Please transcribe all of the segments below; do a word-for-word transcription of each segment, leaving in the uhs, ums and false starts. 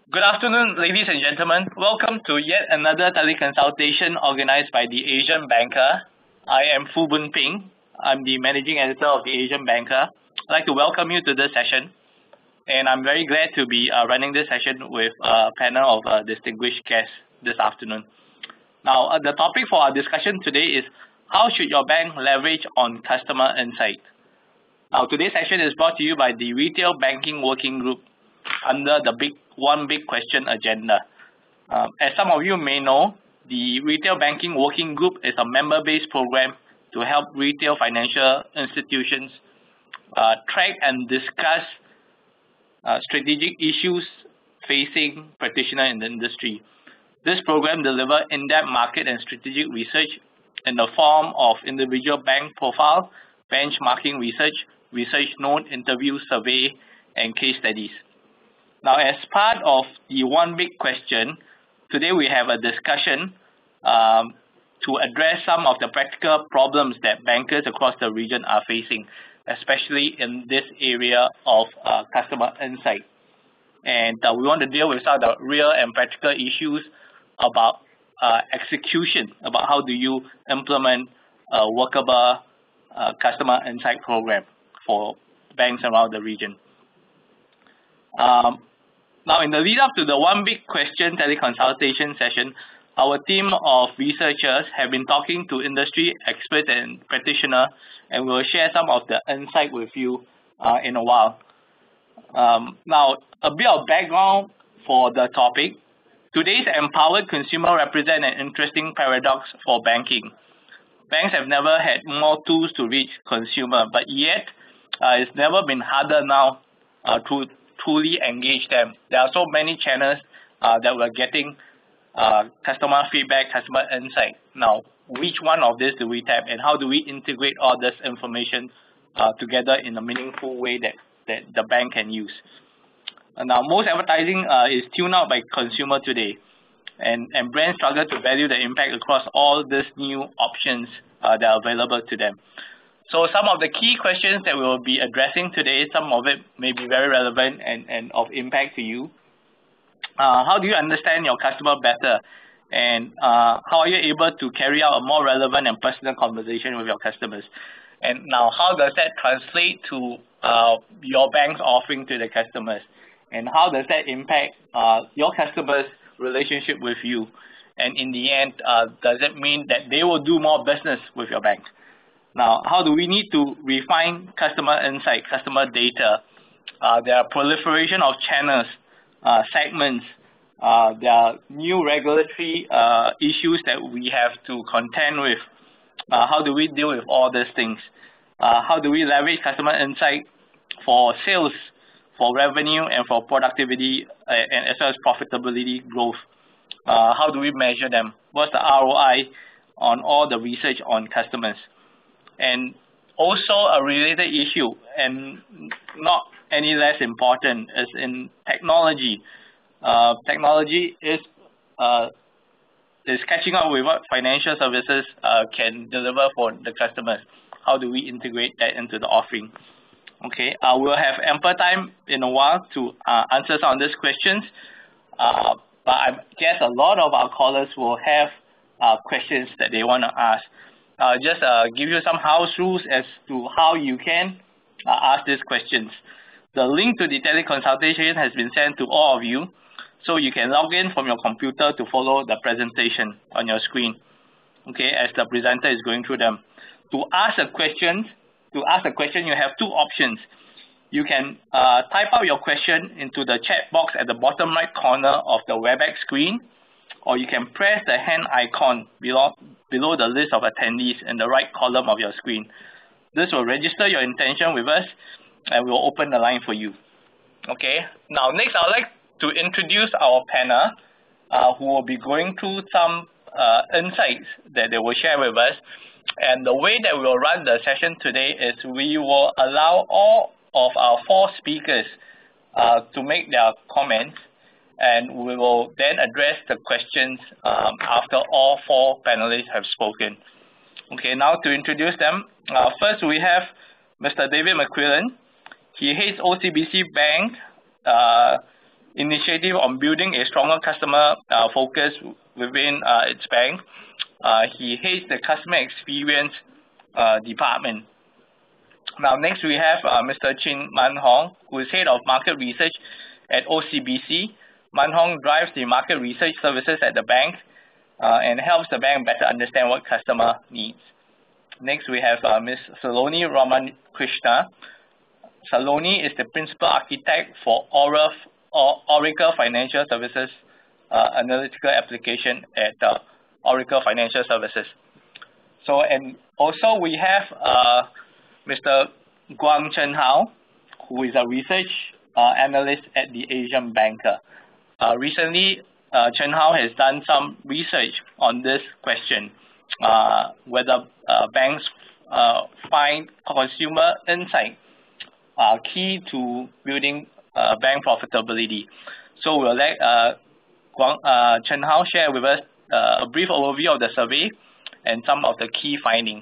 Good afternoon, ladies and gentlemen. Welcome to yet another teleconsultation organized by the Asian Banker. I am Fu Boon Ping. I'm the Managing Editor of the Asian Banker. I'd like to welcome you to this session, and I'm very glad to be uh, running this session with a panel of uh, distinguished guests this afternoon. Now, uh, the topic for our discussion today is how should your bank leverage on customer insight? Now, today's session is brought to you by the Retail Banking Working Group under the big One Big Question agenda. Uh, as some of you may know, the Retail Banking Working Group is a member-based program to help retail financial institutions uh, track and discuss uh, strategic issues facing practitioners in the industry. This program delivers in-depth market and strategic research in the form of individual bank profile, benchmarking research, research note, interview, survey, and case studies. Now, as part of the One Big Question, today we have a discussion um, to address some of the practical problems that bankers across the region are facing, especially in this area of uh, customer insight. And uh, we want to deal with some of the real and practical issues about uh, execution, about how do you implement a workable uh, customer insight program for banks around the region. Um, now, in the lead up to the One Big Question teleconsultation session, our team of researchers have been talking to industry experts and practitioners, and we'll share some of the insight with you uh, in a while. Um, now, a bit of background for the topic. Today's empowered consumer represent an interesting paradox for banking. Banks have never had more tools to reach consumer, but yet uh, it's never been harder now uh, to truly engage them. There are so many channels uh, that we're getting uh, customer feedback, customer insight. Now, which one of this do we tap, and how do we integrate all this information uh, together in a meaningful way that, that the bank can use? Uh, now, most advertising uh, is tuned out by consumer today, and, and brands struggle to value the impact across all these new options uh, that are available to them. So some of the key questions that we will be addressing today, some of it may be very relevant and, and of impact to you. Uh, how do you understand your customer better? And uh, how are you able to carry out a more relevant and personal conversation with your customers? And now, how does that translate to uh, your bank's offering to the customers? And how does that impact uh, your customers' relationship with you? And in the end, uh, does it mean that they will do more business with your bank? Now, how do we need to refine customer insight, customer data? Uh, there are proliferation of channels, uh, segments. Uh, there are new regulatory uh, issues that we have to contend with. Uh, how do we deal with all these things? Uh, how do we leverage customer insight for sales, for revenue, and for productivity, uh, and as well as profitability growth? Uh, how do we measure them? What's the R O I on all the research on customers? And also a related issue, and not any less important, is in technology. Uh, technology is uh, is catching up with what financial services uh, can deliver for the customers. How do we integrate that into the offering? Okay, uh, we'll have ample time in a while to uh, answer some of these questions, uh, but I guess a lot of our callers will have uh, questions that they want to ask. Uh, just uh, give you some house rules as to how you can uh, ask these questions. The link to the teleconsultation has been sent to all of you, so you can log in from your computer to follow the presentation on your screen, okay, as the presenter is going through them. To ask a question, to ask a question, you have two options. You can uh, type out your question into the chat box at the bottom right corner of the WebEx screen, or you can press the hand icon below, below the list of attendees in the right column of your screen. This will register your intention with us, and we will open the line for you. Okay. Now, next, I would like to introduce our panel, uh, who will be going through some uh, insights that they will share with us. And the way that we will run the session today is we will allow all of our four speakers uh, to make their comments, and we will then address the questions um, after all four panelists have spoken. Okay, now to introduce them, uh, first we have Mister David McQuillan. He heads O C B C Bank uh, initiative on building a stronger customer uh, focus within uh, its bank. Uh, he heads the customer experience uh, department. Now, next we have uh, Mister Chin Man Hong, who is head of market research at O C B C. Man Hong drives the market research services at the bank uh, and helps the bank better understand what customer needs. Next, we have uh, Miz Saloni Ramankrishna. Saloni is the principal architect for Oracle, Oracle Financial Services uh, analytical application at uh, Oracle Financial Services. So, and also we have uh, Mister Guang Chen Hao, who is a research uh, analyst at the Asian Banker. Uh, recently, uh, Chen Hao has done some research on this question, uh, whether uh, banks uh, find consumer insight uh, key to building uh, bank profitability. So we'll let uh, Guang, uh, Chen Hao share with us uh, a brief overview of the survey and some of the key findings.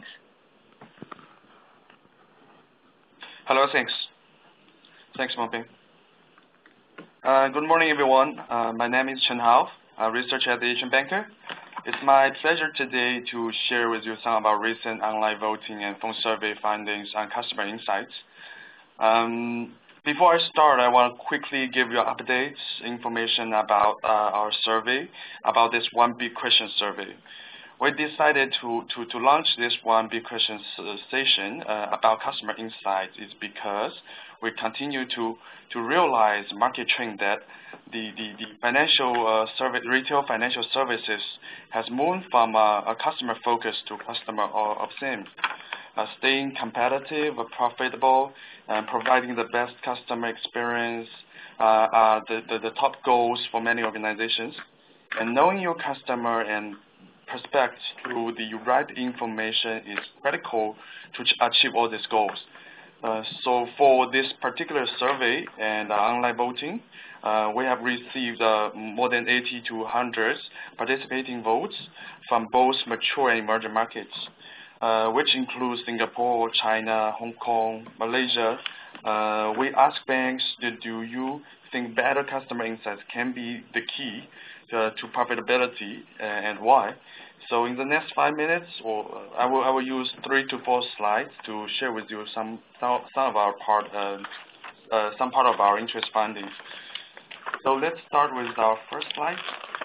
Hello, thanks. Thanks, Moping. Uh, good morning, everyone. Uh, my name is Chen Hao, a researcher at the Asian Banker. It's my pleasure today to share with you some of our recent online voting and phone survey findings on customer insights. Um, before I start, I want to quickly give you updates, information about uh, our survey, about this one big question survey. We decided to, to, to launch this one big question session uh, about customer insights is because we continue to, to realize market trend that the, the, the financial uh, service, retail financial services has moved from uh, a customer focus to customer obsession. Uh, staying competitive, profitable, and providing the best customer experience uh, are the, the, the top goals for many organizations. And knowing your customer and prospects through the right information is critical to achieve all these goals. Uh, so for this particular survey and uh, online voting, uh, we have received uh, more than eighty to one hundred participating votes from both mature and emerging markets, uh, which includes Singapore, China, Hong Kong, Malaysia. Uh, we ask banks, do you think better customer insights can be the key uh, to profitability, uh, and why? So in the next five minutes, or uh, I will I will use three to four slides to share with you some some, some of our part uh, uh, some part of our interest findings. So let's start with our first slide.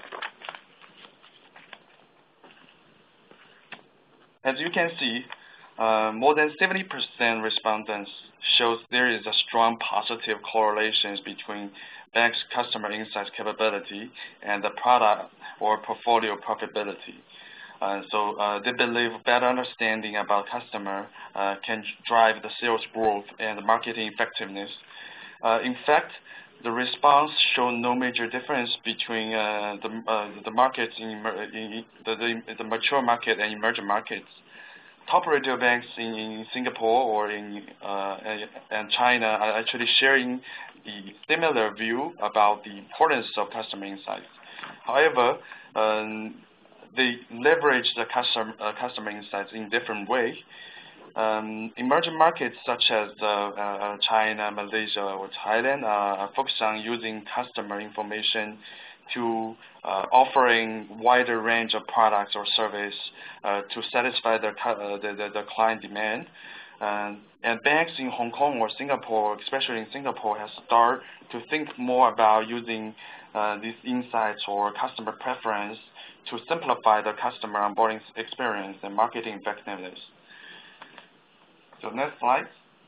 As you can see, uh, more than seventy percent respondents shows there is a strong positive correlations between bank's customer insights capability and the product or portfolio profitability. Uh, so uh, they believe better understanding about customer uh, can drive the sales growth and the marketing effectiveness. Uh, in fact, the response showed no major difference between uh, the, uh, the markets in, in the, the, the mature market and emerging markets. Top retail banks in, in Singapore or in uh, and China are actually sharing the similar view about the importance of customer insights. However, um, they leverage the customer, uh, customer insights in different ways. Um, emerging markets such as uh, uh, China, Malaysia, or Thailand are focused on using customer information to uh, offering wider range of products or service uh, to satisfy the, uh, the, the, the client demand. Um, and banks in Hong Kong or Singapore, especially in Singapore, have started to think more about using uh, these insights or customer preference to simplify the customer onboarding experience and marketing effectiveness. So next slide.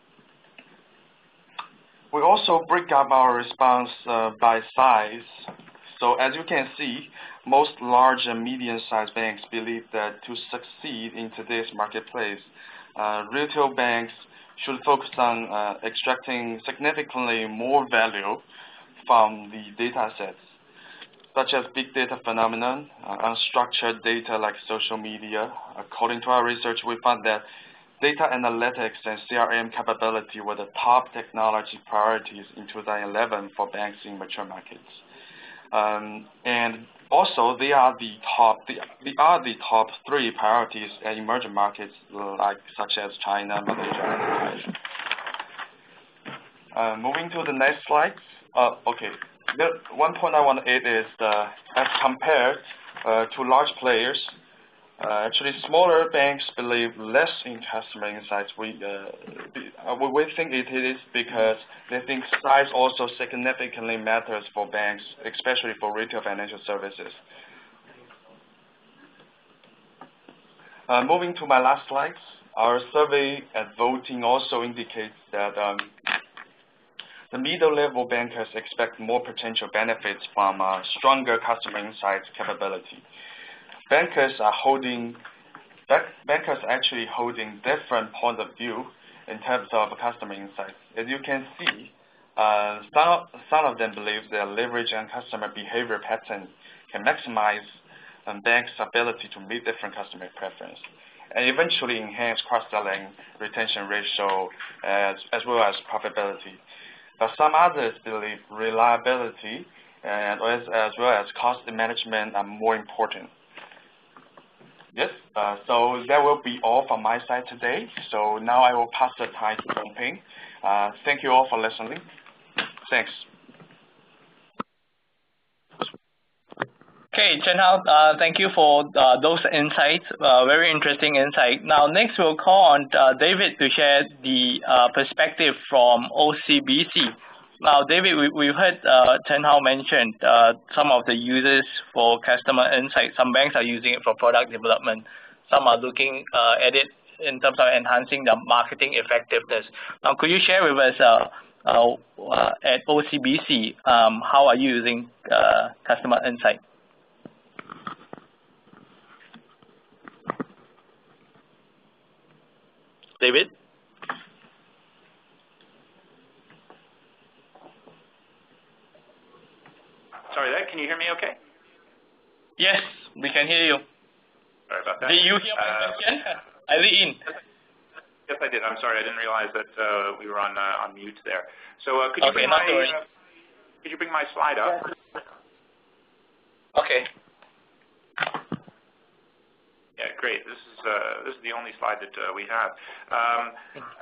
We also break up our response uh, by size. So as you can see, most large and medium-sized banks believe that to succeed in today's marketplace, uh, retail banks should focus on uh, extracting significantly more value from the data sets, such as big data phenomenon, uh, unstructured data like social media. According to our research, we found that data analytics and C R M capability were the top technology priorities in two thousand eleven for banks in mature markets. Um, and also, they are the top. They, they are the top three priorities in emerging markets, like such as China, Malaysia. Uh, moving to the next slide. Uh, okay. the one point I want to add is uh, as compared uh, to large players, uh, actually smaller banks believe less in customer insights. We, uh, be, uh, we think it is because they think size also significantly matters for banks, especially for retail financial services. Uh, moving to my last slides, our survey and voting also indicates that um, the middle-level bankers expect more potential benefits from uh, stronger customer insights capability. Bankers are holding, bankers are actually holding different point of view in terms of customer insights. As you can see, uh, some, some of them believe that leverage on customer behavior patterns can maximize um, banks' ability to meet different customer preferences and eventually enhance cross-selling, retention ratio, as, as well as profitability. But some others believe reliability and as, as well as cost management are more important. Yes, uh, so that will be all from my side today. So now I will pass the time to Meng. Uh, thank you all for listening. Thanks. Okay, Chen Hao, uh, thank you for uh, those insights, uh, very interesting insight. Now, next we'll call on uh, David to share the uh, perspective from O C B C. Now, David, we, we've heard uh, Chen Hao mentioned uh, some of the uses for customer insight. Some banks are using it for product development. Some are looking uh, at it in terms of enhancing the marketing effectiveness. Now, could you share with us uh, uh, uh, at O C B C, um, how are you using uh, customer insight? David? Sorry, that. Can you hear me okay? Yes, we can hear you. Sorry about that. Did you hear my uh, question? I lead in. Yes, I did. I'm sorry. I didn't realize that uh, we were on uh, on mute there. So uh, could you okay, bring my uh, could you bring my slide up? Okay. Yeah, great. This is uh, this is the only slide that uh, we have. Um,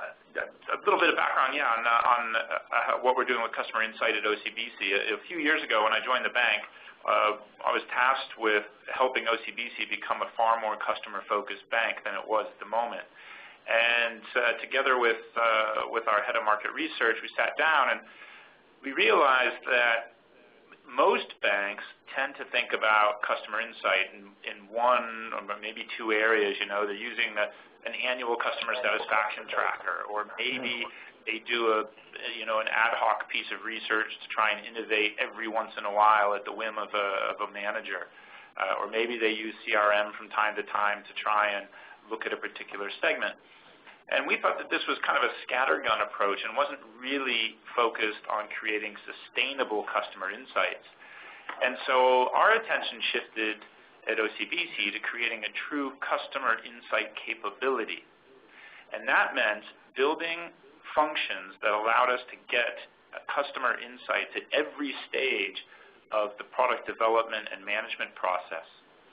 a little bit of background, yeah, on, uh, on uh, what we're doing with customer insight at O C B C. A, a few years ago, when I joined the bank, uh, I was tasked with helping O C B C become a far more customer-focused bank than it was at the moment. And uh, together with uh, with our head of market research, we sat down and we realized that most banks tend to think about customer insight in, in one or maybe two areas. You know, they're using the, an annual customer satisfaction tracker, or maybe they do a, you know, an ad hoc piece of research to try and innovate every once in a while at the whim of a, of a manager, uh, or maybe they use C R M from time to time to try and look at a particular segment. And we thought that this was kind of a scattergun approach and wasn't really focused on creating sustainable customer insights. And so our attention shifted at O C B C to creating a true customer insight capability. And that meant building functions that allowed us to get customer insights at every stage of the product development and management process.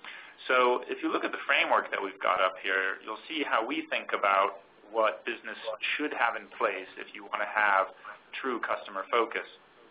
So if you look at the framework that we've got up here, you'll see how we think about what business should have in place if you want to have true customer focus.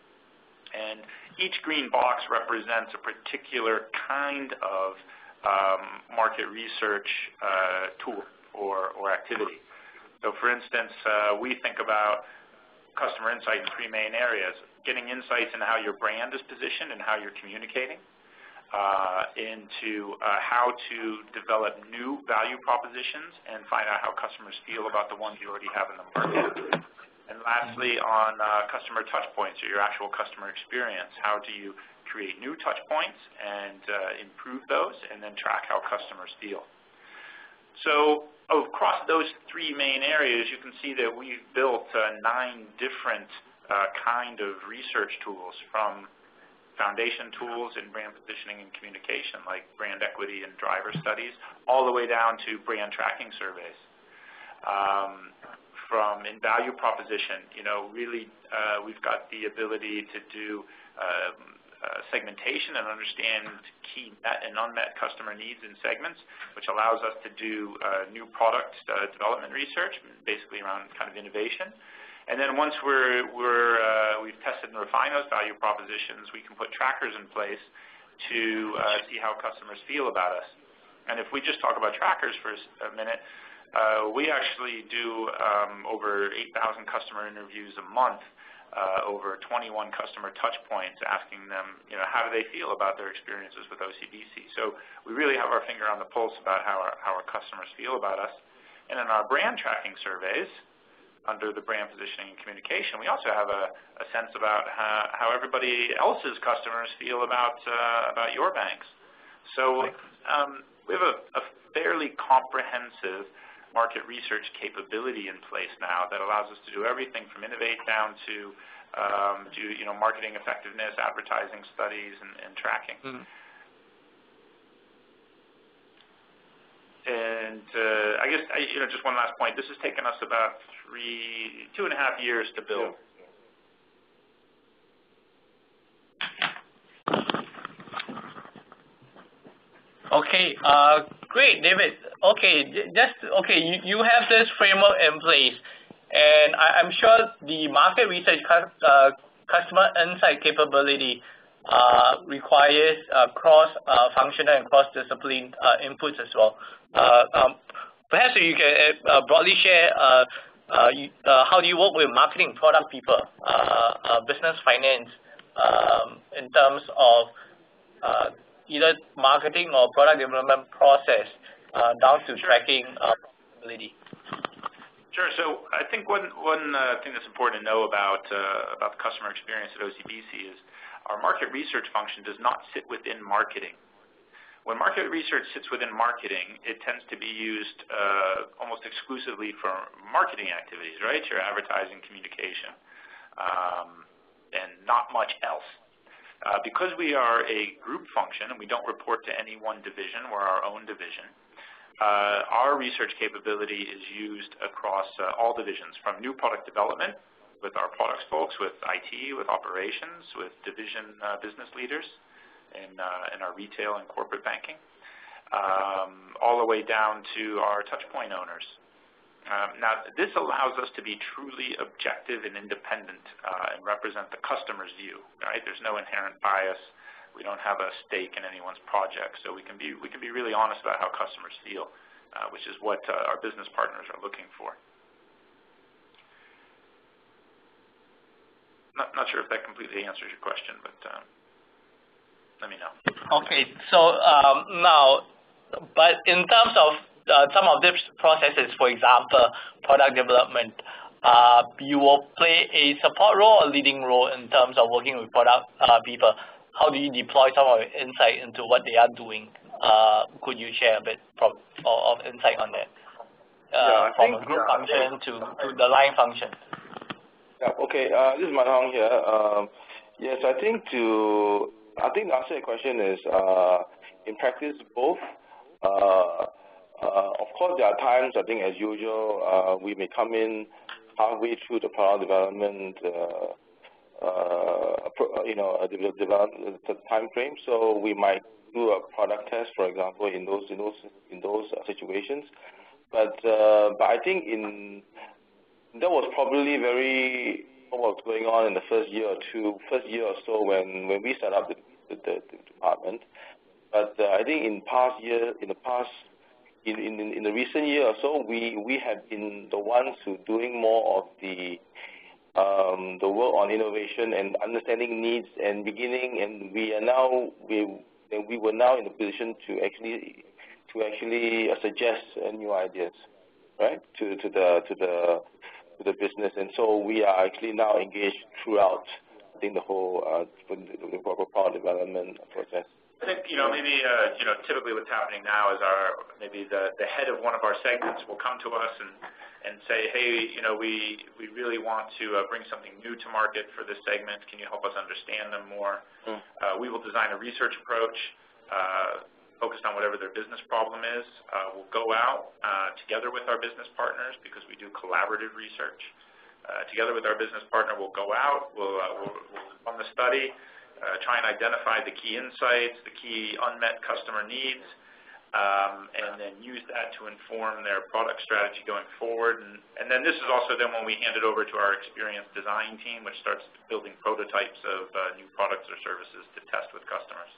And each green box represents a particular kind of um, market research uh, tool or, or activity. So for instance, uh, we think about customer insight in three main areas: getting insights into how your brand is positioned and how you're communicating, Uh, into uh, how to develop new value propositions and find out how customers feel about the ones you already have in the market. And lastly, on uh, customer touch points, or your actual customer experience. How do you create new touch points and uh, improve those, and then track how customers feel? So across those three main areas, you can see that we've built uh, nine different uh, kind of research tools, from foundation tools in brand positioning and communication, like brand equity and driver studies, all the way down to brand tracking surveys. Um, from in value proposition, you know, really uh, we've got the ability to do um, uh, segmentation and understand key met and unmet customer needs in segments, which allows us to do uh, new product uh, development research, basically around kind of innovation. And then once we're, we're, uh, we've tested and refined those value propositions, we can put trackers in place to uh, see how customers feel about us. And if we just talk about trackers for a minute, uh, we actually do um, over eight thousand customer interviews a month, uh, over twenty-one customer touch points, asking them, you know, how do they feel about their experiences with O C B C. So we really have our finger on the pulse about how our, how our customers feel about us. And in our brand tracking surveys, under the brand positioning and communication, we also have a, a sense about how, how everybody else's customers feel about uh, about your banks. So um, we have a, a fairly comprehensive market research capability in place now that allows us to do everything from innovate down to um, to you know marketing effectiveness, advertising studies, and, and tracking. Mm-hmm. And uh, I guess I, you know just one last point. This has taken us about three, two and a half years to build. Okay, uh, great, David. Okay, just okay. You, you have this framework in place, and I, I'm sure the market research cu uh, customer insight capability uh, requires uh, cross-functional uh, and cross-discipline uh, inputs as well. Uh, um, perhaps you can uh, broadly share uh, uh, you, uh, how do you work with marketing, product people, uh, uh, business, finance, um, in terms of uh, either marketing or product development process uh, down to sure. tracking uh, profitability. Sure. So I think one one uh, thing that's important to know about uh, about the customer experience at O C B C is our market research function does not sit within marketing. When market research sits within marketing, it tends to be used uh, almost exclusively for marketing activities, right? Your advertising, communication, um, and not much else. Uh, because we are a group function and we don't report to any one division, we're our own division, uh, our research capability is used across uh, all divisions, from new product development with our products folks, with I T, with operations, with division uh, business leaders in, uh, in our retail and corporate banking, um, all the way down to our touchpoint owners. Um, now, this allows us to be truly objective and independent uh, and represent the customer's view. Right? There's no inherent bias. We don't have a stake in anyone's project, so we can be we can be really honest about how customers feel, uh, which is what uh, our business partners are looking for. Not not sure if that completely answers your question, but um, let me know. Okay, so um, now, but in terms of Uh, some of these processes, for example, product development, uh, you will play a support role or leading role in terms of working with product uh, people. How do you deploy some of your insight into what they are doing? Uh, could you share a bit from, of, of insight on that? Uh, yeah, from think, a group yeah, function to, to the line function. Yeah, okay, uh, this is Manhong here. Um, yes, I think to, I think to answer your question is, uh, in practice, both. Uh, Uh, of course, there are times, I think, as usual, uh, we may come in halfway through the product development, uh, uh, you know, development time frame. So we might do a product test, for example, in those in those in those situations. But uh, but I think in that was probably very what was going on in the first year or two, first year or so when when we set up the the, the, the department. But uh, I think in past year, in the past. In, in, in the recent year or so, we, we have been the ones who doing more of the um, the work on innovation and understanding needs and beginning, and we are now we we were now in a position to actually to actually uh, suggest uh, new ideas, right, to to the to the to the business, and so we are actually now engaged throughout, I think, the whole uh, the product development process. I think, you know, maybe, uh, you know, typically what's happening now is our, maybe the, the head of one of our segments will come to us and, and say, hey, you know, we, we really want to uh, bring something new to market for this segment. Can you help us understand them more? Mm. Uh, we will design a research approach uh, focused on whatever their business problem is. Uh, we'll go out uh, together with our business partners because we do collaborative research. Uh, together with our business partner, we'll go out, we'll, uh, we'll, we'll run the study, Uh, try and identify the key insights, the key unmet customer needs, um, and then use that to inform their product strategy going forward. And, and then this is also then when we hand it over to our experienced design team, which starts building prototypes of uh, new products or services to test with customers.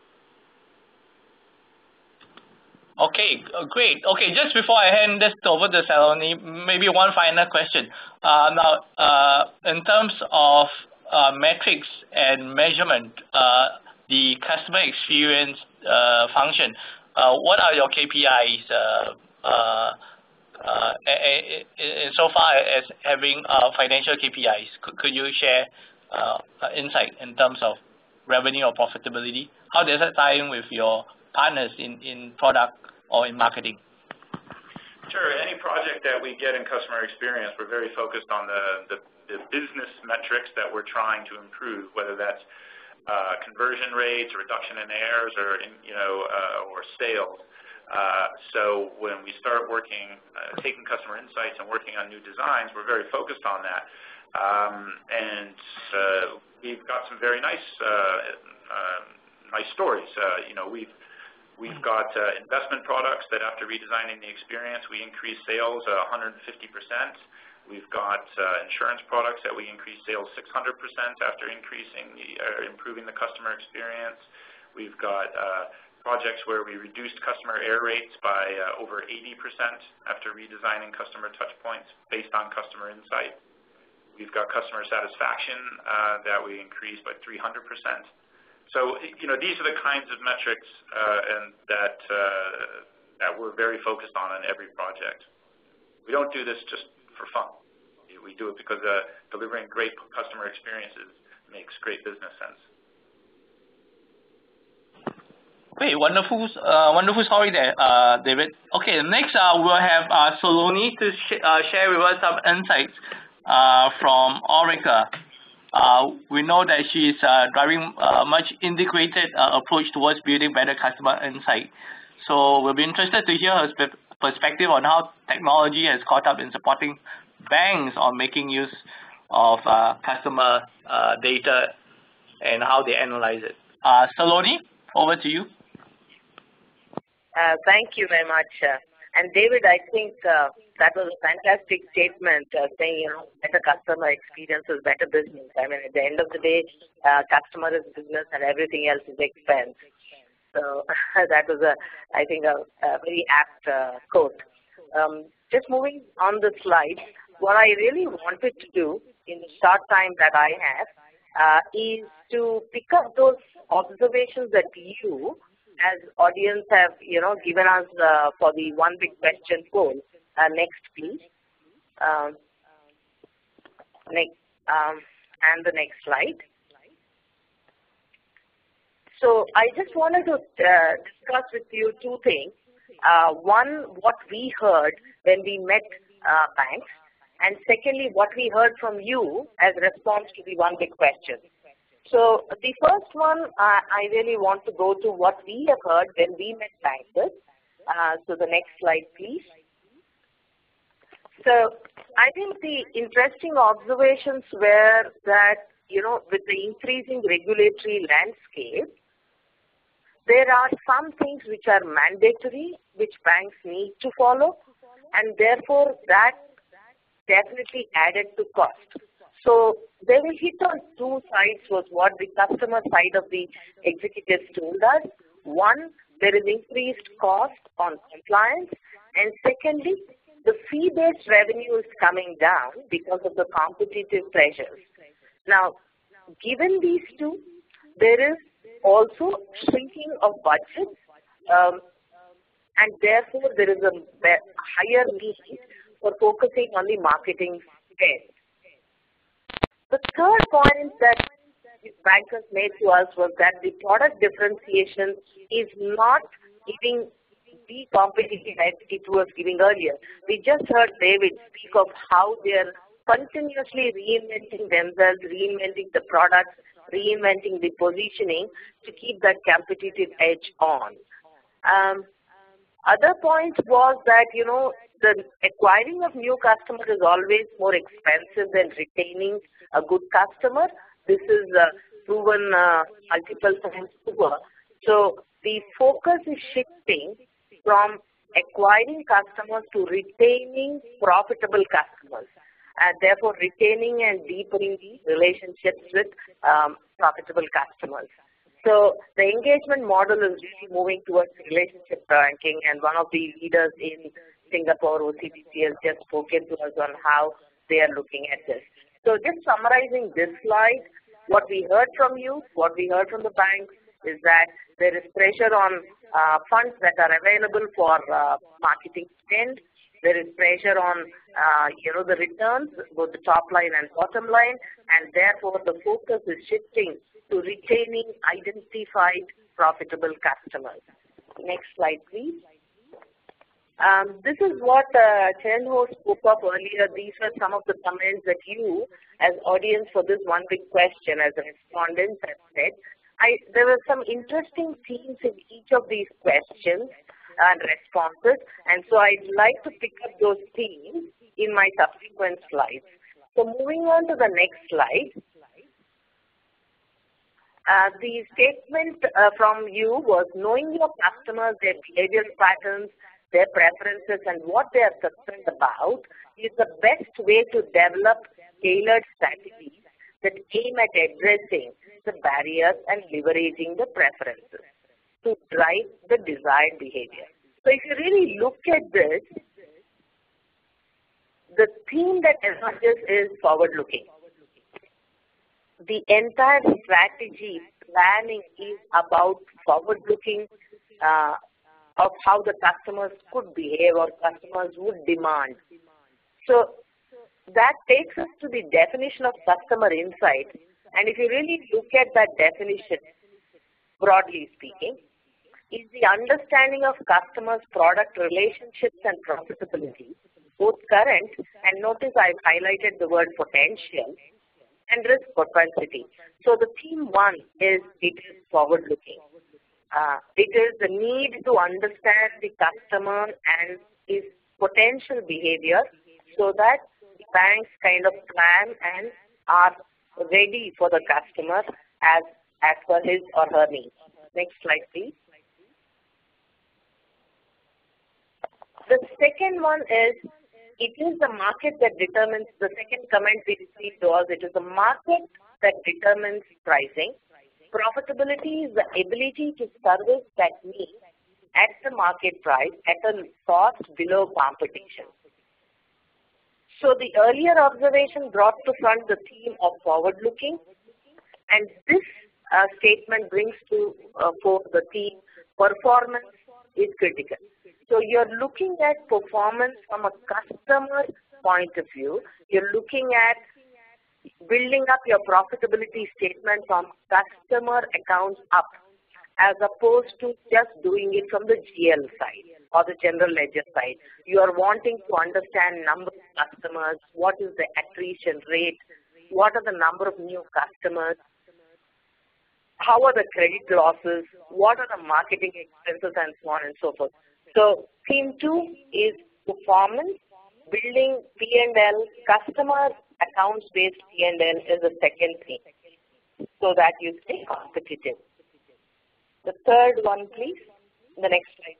Okay, great. Okay, just before I hand this over to Saloni, maybe one final question. Uh, now, uh, in terms of uh, metrics and measurement, uh, the customer experience uh, function, uh, what are your K P Is uh, uh, uh, so far as having uh, financial K P Is? Could, could you share uh, insight in terms of revenue or profitability? How does that tie in with your partners in, in product or in marketing? Sure. Any project that we get in customer experience, we're very focused on the, the, the business metrics that we're trying to improve, whether that's uh, conversion rates, or reduction in errors, or in, you know, uh, or sales. Uh, so when we start working, uh, taking customer insights and working on new designs, we're very focused on that. Um, and uh, we've got some very nice, uh, uh, nice stories. Uh, you know, we've We've got uh, investment products that after redesigning the experience, we increase sales uh, one hundred fifty percent. We've got uh, insurance products that we increase sales six hundred percent after increasing the, uh, improving the customer experience. We've got uh, projects where we reduced customer error rates by uh, over eighty percent after redesigning customer touchpoints based on customer insight. We've got customer satisfaction uh, that we increased by three hundred percent. So, you know, these are the kinds of metrics uh, and that, uh, that we're very focused on in every project. We don't do this just for fun. We do it because uh, delivering great customer experiences makes great business sense. Great, wonderful, uh, wonderful story there, uh, David. Okay, next uh, we'll have uh, Saloni to sh uh, share with us some insights uh, from Orica. Uh, we know that she is uh, driving a much integrated uh, approach towards building better customer insight. So we'll be interested to hear her perspective on how technology has caught up in supporting banks on making use of uh, customer uh, data and how they analyze it. Uh, Saloni, over to you. Uh, thank you very much. Uh, and David, I think uh, that was a fantastic statement uh, saying, you know, better customer experience is better business. I mean, at the end of the day, uh, customer is business and everything else is expense. So that was, a, I think, a, a very apt uh, quote. Um, just moving on the slide, what I really wanted to do in the short time that I have uh, is to pick up those observations that you as audience have, you know, given us uh, for the one big question poll. Uh, next, please. Um, next, um, and the next slide. So I just wanted to uh, discuss with you two things. Uh, one, what we heard when we met uh, banks, and secondly, what we heard from you as response to the one big question. So the first one, uh, I really want to go to what we have heard when we met bankers. Uh, so the next slide, please. So I think the interesting observations were that, you know, with the increasing regulatory landscape, there are some things which are mandatory, which banks need to follow, and therefore that definitely added to cost. So they will hit on two sides was what the customer side of the executives told us. One, there is increased cost on compliance, and secondly, the fee-based revenue is coming down because of the competitive pressures. Now, given these two, there is also shrinking of budgets, um, and therefore there is a higher need for focusing on the marketing spend. The third point that the bankers made to us was that the product differentiation is not giving the competitive edge it was giving earlier. We just heard David speak of how they are continuously reinventing themselves, reinventing the products, reinventing the positioning to keep that competitive edge on. Um, other point was that, you know, the acquiring of new customers is always more expensive than retaining a good customer. This is uh, proven uh, multiple times over. So the focus is shifting from acquiring customers to retaining profitable customers, and therefore retaining and deepening the relationships with um, profitable customers. So the engagement model is really moving towards relationship banking, and one of the leaders in Singapore, O C B C, has just spoken to us on how they are looking at this. So just summarizing this slide, what we heard from you, what we heard from the banks is that there is pressure on uh, funds that are available for uh, marketing spend. There is pressure on, uh, you know, the returns, both the top line and bottom line, and therefore the focus is shifting to retaining identified profitable customers. Next slide, please. Um, this is what uh, Chen Ho spoke of earlier. These were some of the comments that you, as audience for this one big question, as respondents, have said. I, there were some interesting themes in each of these questions and responses, and so I'd like to pick up those themes in my subsequent slides. So moving on to the next slide, uh, the statement uh, from you was knowing your customers, their behavioral patterns, their preferences, and what they are concerned about is the best way to develop tailored strategies that aim at addressing the barriers and leveraging the preferences to drive the desired behavior. So if you really look at this, the theme that emerges is forward-looking. The entire strategy planning is about forward-looking uh, of how the customers could behave or customers would demand. So that takes us to the definition of customer insight. And if you really look at that definition, broadly speaking, is the understanding of customers' product relationships and profitability, both current, and notice I've highlighted the word potential, and risk propensity. So the theme one is it is forward-looking. Uh, it is the need to understand the customer and his potential behavior so that the banks kind of plan and are ready for the customer as, as per his or her needs. Next slide, please. The second one is, it is the market that determines, the second comment we received was, it is the market that determines pricing. Profitability is the ability to service that need at the market price at a cost below competition. So the earlier observation brought to front the theme of forward-looking, and this uh, statement brings to uh, forth the theme performance is critical. So you're looking at performance from a customer point of view. You're looking at building up your profitability statement from customer accounts up, as opposed to just doing it from the G L side or the general ledger side. You are wanting to understand number of customers, what is the attrition rate, what are the number of new customers, how are the credit losses, what are the marketing expenses, and so on and so forth. So theme two is performance, building P and L, customer accounts-based P and L is the second theme, so that you stay competitive. The third one, please. The next slide.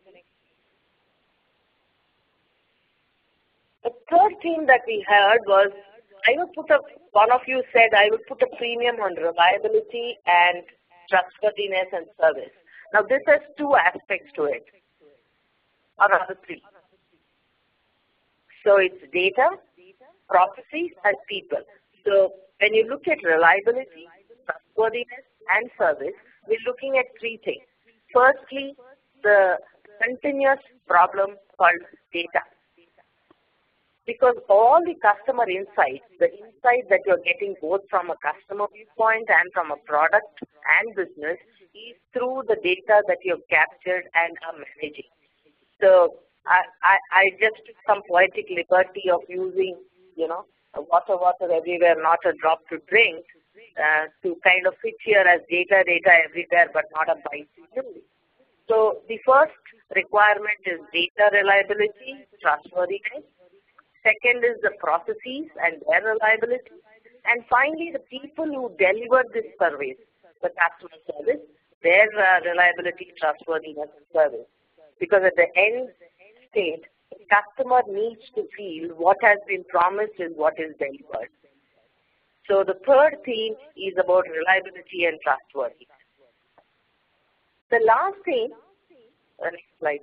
The third theme that we heard was, I would put a, one of you said, I would put a premium on reliability and trustworthiness and service. Now this has two aspects to it, or rather three. So it's data, processes, and people. So when you look at reliability, trustworthiness, and service, we're looking at three things. Firstly, the continuous problem called data. Because all the customer insights, the insight that you're getting both from a customer viewpoint and from a product and business, is through the data that you've captured and are managing. So I, I, I just took some poetic liberty of using, you know, water, water everywhere, not a drop to drink, uh, to kind of fit here as data, data everywhere, but not a bite to use. So the first requirement is data reliability, trustworthiness. Second is the processes and their reliability. And finally, the people who deliver this service, the customer service, their uh, reliability, trustworthiness, and service. because at the end state, the customer needs to feel what has been promised is what is delivered. So the third theme is about reliability and trustworthiness. The last theme, uh, next slide.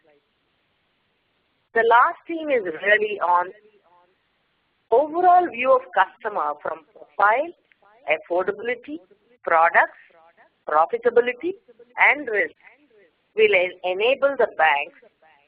The last theme is really on overall view of customer from profile, affordability, products, profitability, and risk will en enable the banks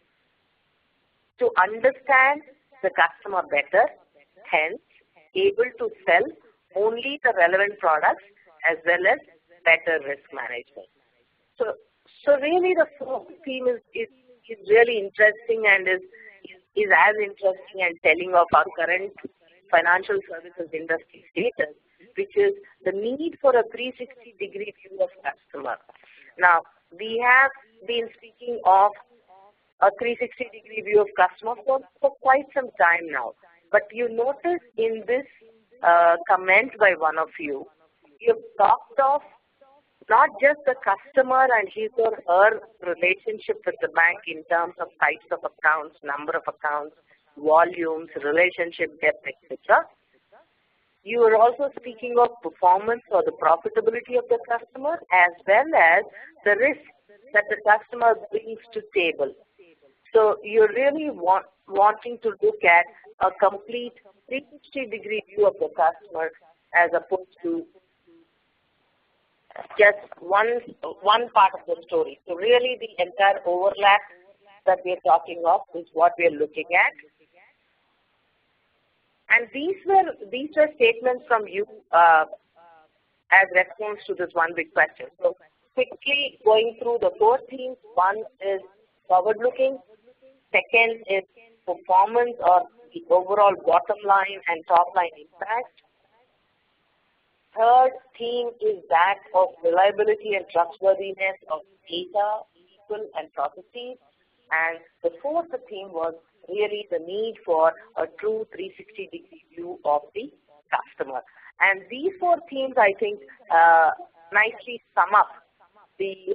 to understand the customer better, hence able to sell only the relevant products as well as better risk management. So, so really the fourth theme is, is, is really interesting and is, is, is as interesting and telling of our current financial services industry status, which is the need for a three sixty degree view of customer. Now, we have been speaking of a three sixty degree view of customer for, for quite some time now. But you notice in this uh, comment by one of you, you've talked of not just the customer and his or her relationship with the bank in terms of types of accounts, number of accounts, volumes, relationship depth, et cetera. You are also speaking of performance or the profitability of the customer as well as the risk that the customer brings to table. So you're really want, wanting to look at a complete three sixty degree view of the customer as opposed to just one, one part of the story. So really the entire overlap that we're talking of is what we're looking at. And these were, these were statements from you uh, as response to this one big question. So quickly going through the four themes. One is forward-looking. Second is performance or the overall bottom line and top line impact. Third theme is that of reliability and trustworthiness of data, people, and processes. And the fourth theme was really the need for a true three sixty degree view of the customer. And these four themes, I think, uh, nicely sum up the,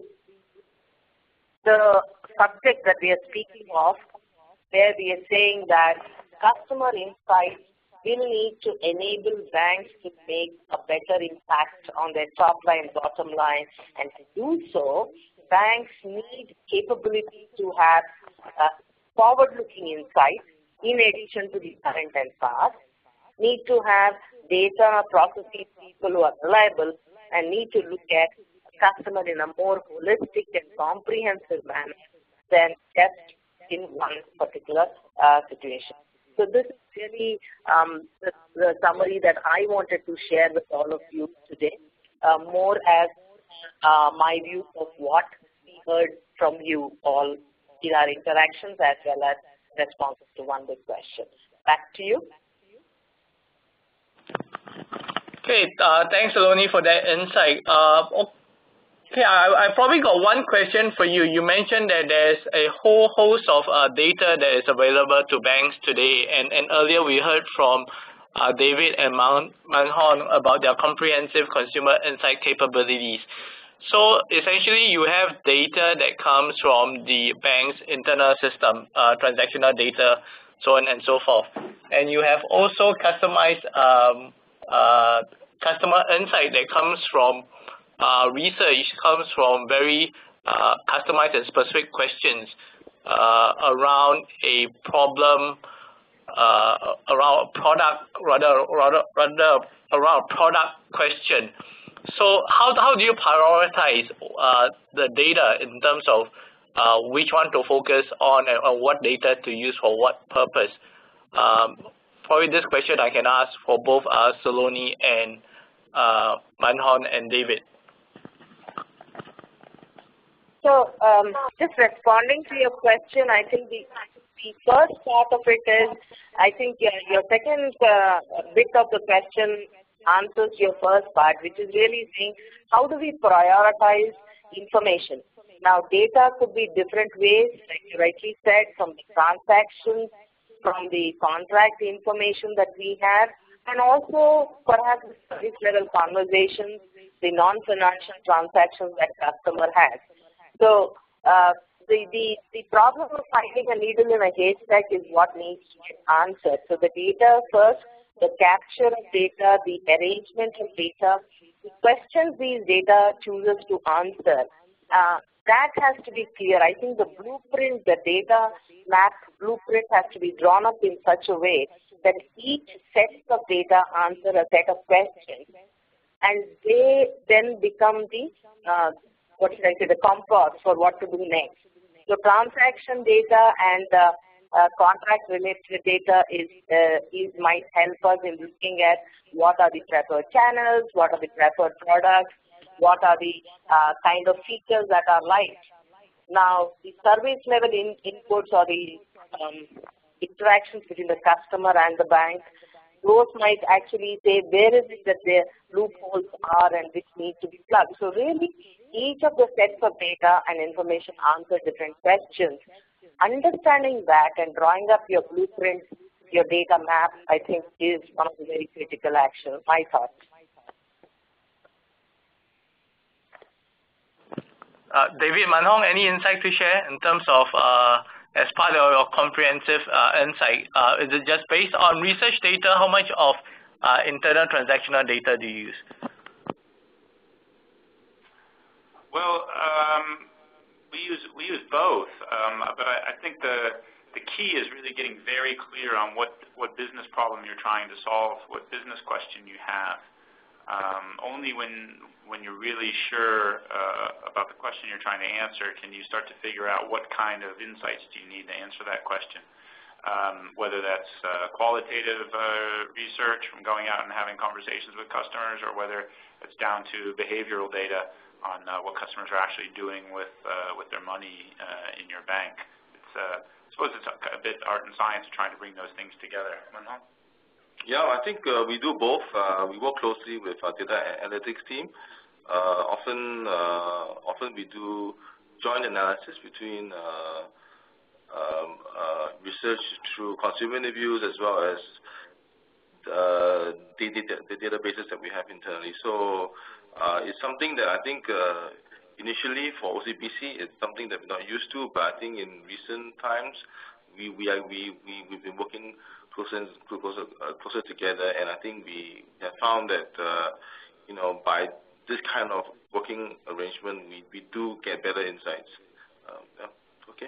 the subject that we are speaking of, where we are saying that customer insights will need to enable banks to make a better impact on their top line, bottom line, and to do so, banks need capability to have uh, forward-looking insights in addition to the current and past, need to have data, processes, people who are reliable, and need to look at customer in a more holistic and comprehensive manner than just in one particular uh, situation. So this is really um, the, the summary that I wanted to share with all of you today, uh, more as uh, my view of what we heard from you all in our interactions as well as responses to one big question. Back to you. Okay, uh, thanks, Saloni, for that insight. Uh, okay, I, I probably got one question for you. You mentioned that there's a whole host of uh, data that is available to banks today, and, and earlier we heard from uh, David and Manhon about their comprehensive consumer insight capabilities. So essentially, you have data that comes from the bank's internal system, uh, transactional data, so on and so forth. And you have also customized um, uh, customer insight that comes from uh, research, comes from very uh, customized and specific questions uh, around a problem, uh, around a product, rather, rather, rather around a product question. So how, how do you prioritize uh, the data in terms of uh, which one to focus on and uh, what data to use for what purpose? Um, probably this question I can ask for both uh, Saloni and uh, Manhon and David. So um, just responding to your question, I think the, the first part of it is, I think your, your second uh, bit of the question answers your first part, which is really saying how do we prioritize information. Now, data could be different ways, like you rightly said, from the transactions, from the contract information that we have, and also perhaps service level conversations, the non-financial transactions that customer has. So uh, the, the, the problem of finding a needle in a haystack is what needs to get answered. So the data first, the capture of data, the arrangement of data, the questions these data chooses to answer, uh, that has to be clear. I think the blueprint, the data map blueprint has to be drawn up in such a way that each set of data answer a set of questions, and they then become the, uh, what should I say, the compass for what to do next. So transaction data and uh, uh, contract-related data is, uh, is might help us in looking at what are the preferred channels, what are the preferred products, what are the uh, kind of features that are liked. Now, the service level in, inputs or the um, interactions between the customer and the bank, those might actually say where is it that their loopholes are and which need to be plugged. So really, each of the sets of data and information answer different questions. Understanding that and drawing up your blueprint, your data map, I think is one of the very critical actions, my thoughts. Uh, David Manhong, any insight to share in terms of uh, as part of your comprehensive uh, insight? Uh, is it just based on research data? How much of uh, internal transactional data do you use? Well, um, we use we use both, um, but I, I think the the key is really getting very clear on what what business problem you're trying to solve, what business question you have. Um, only when when you're really sure uh, about the question you're trying to answer can you start to figure out what kind of insights do you need to answer that question. Um, whether that's uh, qualitative uh, research from going out and having conversations with customers, or whether it's down to behavioral data on uh, what customers are actually doing with uh, with their money uh, in your bank. It's, uh, I suppose it's a, a bit art and science trying to bring those things together. Manhong? Yeah, I think uh, we do both. Uh, we work closely with our data analytics team. Uh, often, uh, often we do joint analysis between uh, um, uh, research through consumer interviews as well as uh, the, the, the databases that we have internally. So uh, it's something that I think uh, initially for O C B C it's something that we're not used to, but I think in recent times we we are, we, we we've been working closer closer uh, closer together, and I think we have found that uh, you know by this kind of working arrangement we, we do get better insights. Um, yeah. Okay.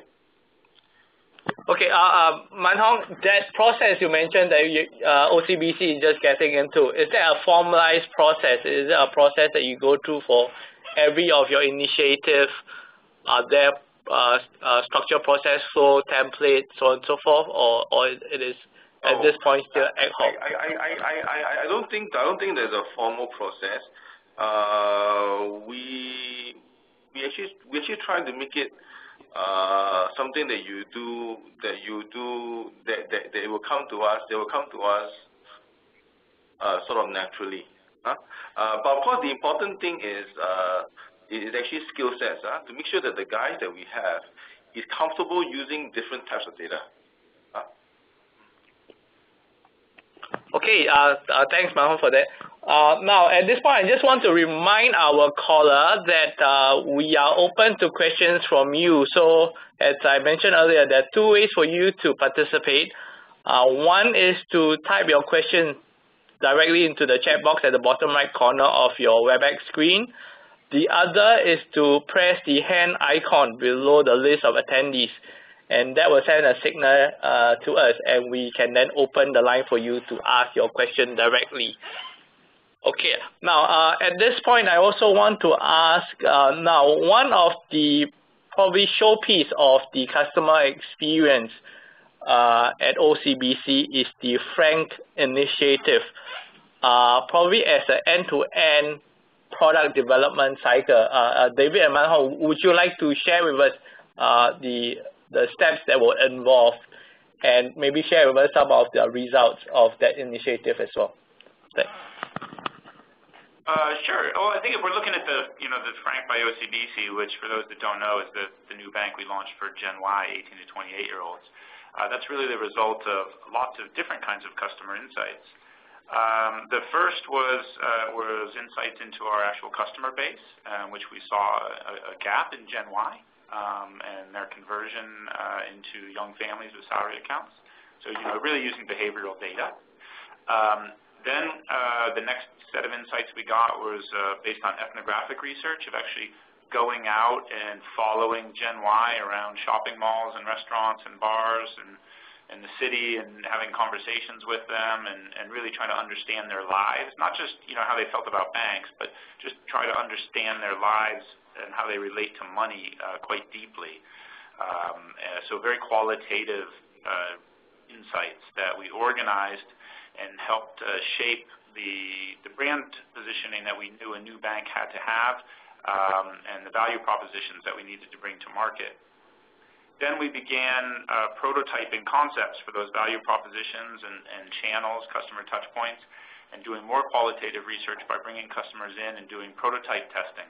Okay, uh, uh, Manhong, that process you mentioned that you, uh, O C B C is just getting into, is that a formalized process? Is it a process that you go through for every of your initiatives? Are there uh, uh, structure process flow, template, so on and so forth, or, or it is at oh, this point still ad hoc? I, I, I, I, I, I don't think I don't think there's a formal process. Uh, we we actually we actually try to make it uh, something that you do that you do that, that that will come to us. They will come to us uh, sort of naturally. Huh? Uh, but of course, the important thing is uh, is actually skill sets. Huh? To make sure that the guys that we have is comfortable using different types of data. Huh? Okay, uh, uh, thanks, Manhong, for that. Uh, now, at this point, I just want to remind our caller that uh, we are open to questions from you. So, as I mentioned earlier, there are two ways for you to participate. Uh, one is to type your question directly into the chat box at the bottom right corner of your WebEx screen. The other is to press the hand icon below the list of attendees, and that will send a signal uh, to us, and we can then open the line for you to ask your question directly. Okay, now uh, at this point, I also want to ask, uh, now one of the probably showpiece of the customer experience uh, at O C B C is the Frank initiative, uh, probably as an end-to-end product development cycle. Uh, uh, David and Manhong, would you like to share with us uh, the the steps that were involved, and maybe share with us some of the results of that initiative as well? Thanks. Uh, sure. Well, I think if we're looking at the, you know, the Frank by O C B C, which for those that don't know is the, the new bank we launched for Gen Y, eighteen to twenty-eight year olds, uh, that's really the result of lots of different kinds of customer insights. Um, the first was uh, was insights into our actual customer base, uh, which we saw a, a gap in Gen Y. um, and their conversion uh, into young families with salary accounts. So, you know, really using behavioral data. Um, then uh, the next set of insights we got was uh, based on ethnographic research of actually going out and following Gen Y around shopping malls and restaurants and bars and in the city and having conversations with them and, and really trying to understand their lives, not just, you know, how they felt about banks, but just try to understand their lives and how they relate to money uh, quite deeply. Um, uh, so very qualitative uh, insights that we organized and helped uh, shape the, the brand positioning that we knew a new bank had to have um, and the value propositions that we needed to bring to market. Then we began uh, prototyping concepts for those value propositions and, and channels, customer touch points, and doing more qualitative research by bringing customers in and doing prototype testing.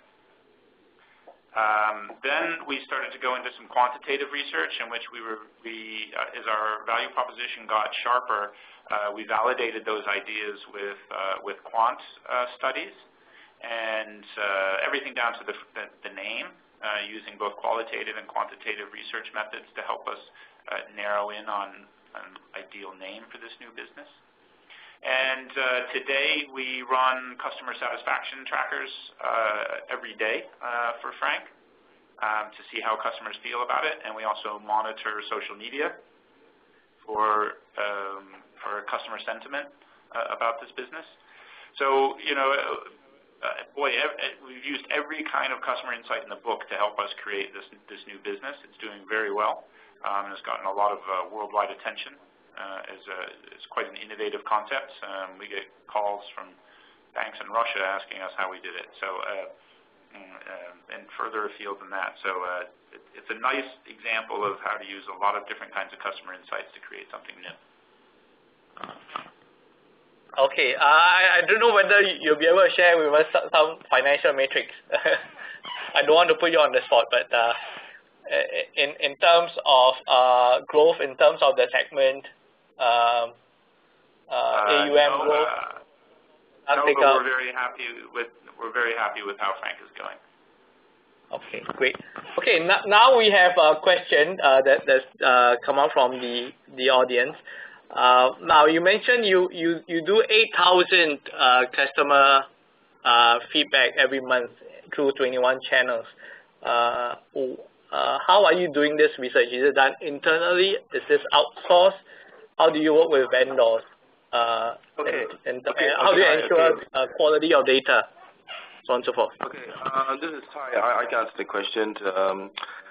Um, then we started to go into some quantitative research in which we were, we, uh, as our value proposition got sharper, uh, we validated those ideas with, uh, with quant uh, studies and uh, everything down to the, the, the name. Uh, using both qualitative and quantitative research methods to help us uh, narrow in on an ideal name for this new business. And uh, today we run customer satisfaction trackers uh, every day uh, for Frank um, to see how customers feel about it. And we also monitor social media for, um, for customer sentiment uh, about this business. So, you know, Uh, boy, ev we've used every kind of customer insight in the book to help us create this this new business. It's doing very well. Um, and it's gotten a lot of uh, worldwide attention. Uh, as a, it's quite an innovative concept. Um, we get calls from banks in Russia asking us how we did it. So, uh, and, and further afield than that. So, uh, it, it's a nice example of how to use a lot of different kinds of customer insights to create something new. Okay, uh, I, I don't know whether you'll be able to share with us some, some financial metrics. I don't want to put you on the spot, but uh, in in terms of uh, growth, in terms of the segment, um, uh, uh, A U M no, growth. Uh, no, but we're very happy with we're very happy with how Frank is going. Okay, great. Okay, n now we have a question uh, that that's uh, come out from the the audience. Uh, now you mentioned you you you do eight thousand uh, customer uh, feedback every month through twenty-one channels. Uh, uh, how are you doing this research? Is it done internally? Is this outsourced? How do you work with vendors? Uh, okay. And, and, okay. and how okay. do you ensure okay. uh, quality of data, so on and so forth? Okay, uh, this is Ty. I, I can answer the question. Um,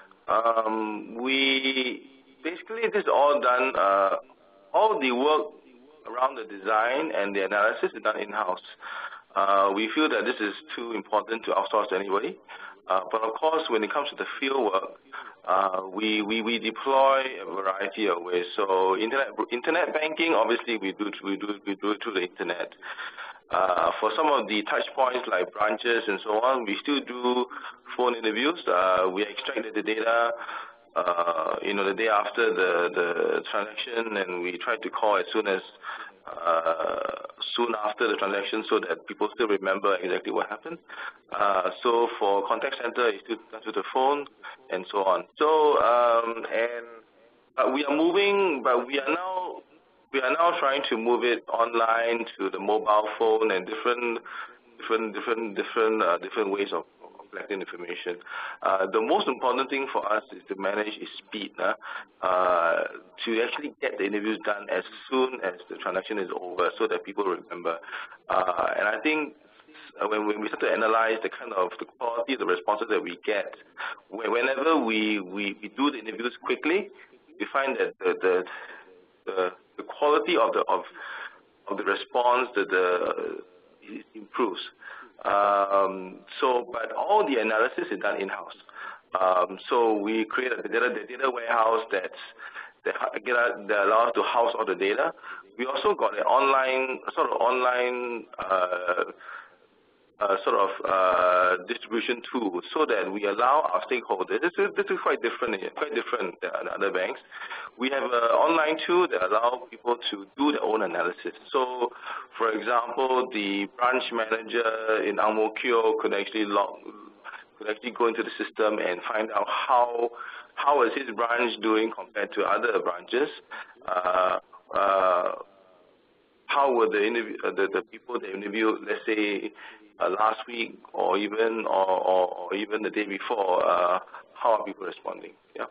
um, we basically this is all done. Uh, All the work around the design and the analysis is done in-house. Uh, we feel that this is too important to outsource to anybody. Uh, but of course, when it comes to the field work, uh, we, we, we deploy a variety of ways. So internet, internet banking, obviously, we do, we, do, we do it through the internet. Uh, for some of the touch points like branches and so on, we still do phone interviews. Uh, we extract the data Uh, you know, the day after the, the transaction, and we try to call as soon as uh, soon after the transaction so that people still remember exactly what happened. Uh, so for contact center, it's still done through the phone and so on. So um, and uh, we are moving, but we are now we are now trying to move it online to the mobile phone and different different different different uh, different ways of collecting information. Uh, the most important thing for us is to manage is speed, uh, uh, to actually get the interviews done as soon as the transaction is over so that people remember. Uh, and I think when, when we start to analyze the kind of the quality of the responses that we get, whenever we, we, we do the interviews quickly, we find that the, the, the, the quality of the, of, of the response the, the, improves. Um, so, but all the analysis is done in-house. Um, so we create a data, the data warehouse that's, that, that allows us to house all the data. We also got an online, sort of online uh, uh, sort of uh, distribution tool so that we allow our stakeholders, this is, this is quite different, quite different than other banks. We have an online tool that allows people to do their own analysis. So, for example, the branch manager in Ang Mo Kio could actually log, could actually go into the system and find out how how is his branch doing compared to other branches. Uh, uh, how were the, interview, uh, the the people they interviewed, let's say uh, last week or even or, or, or even the day before? Uh, how are people responding? Yeah.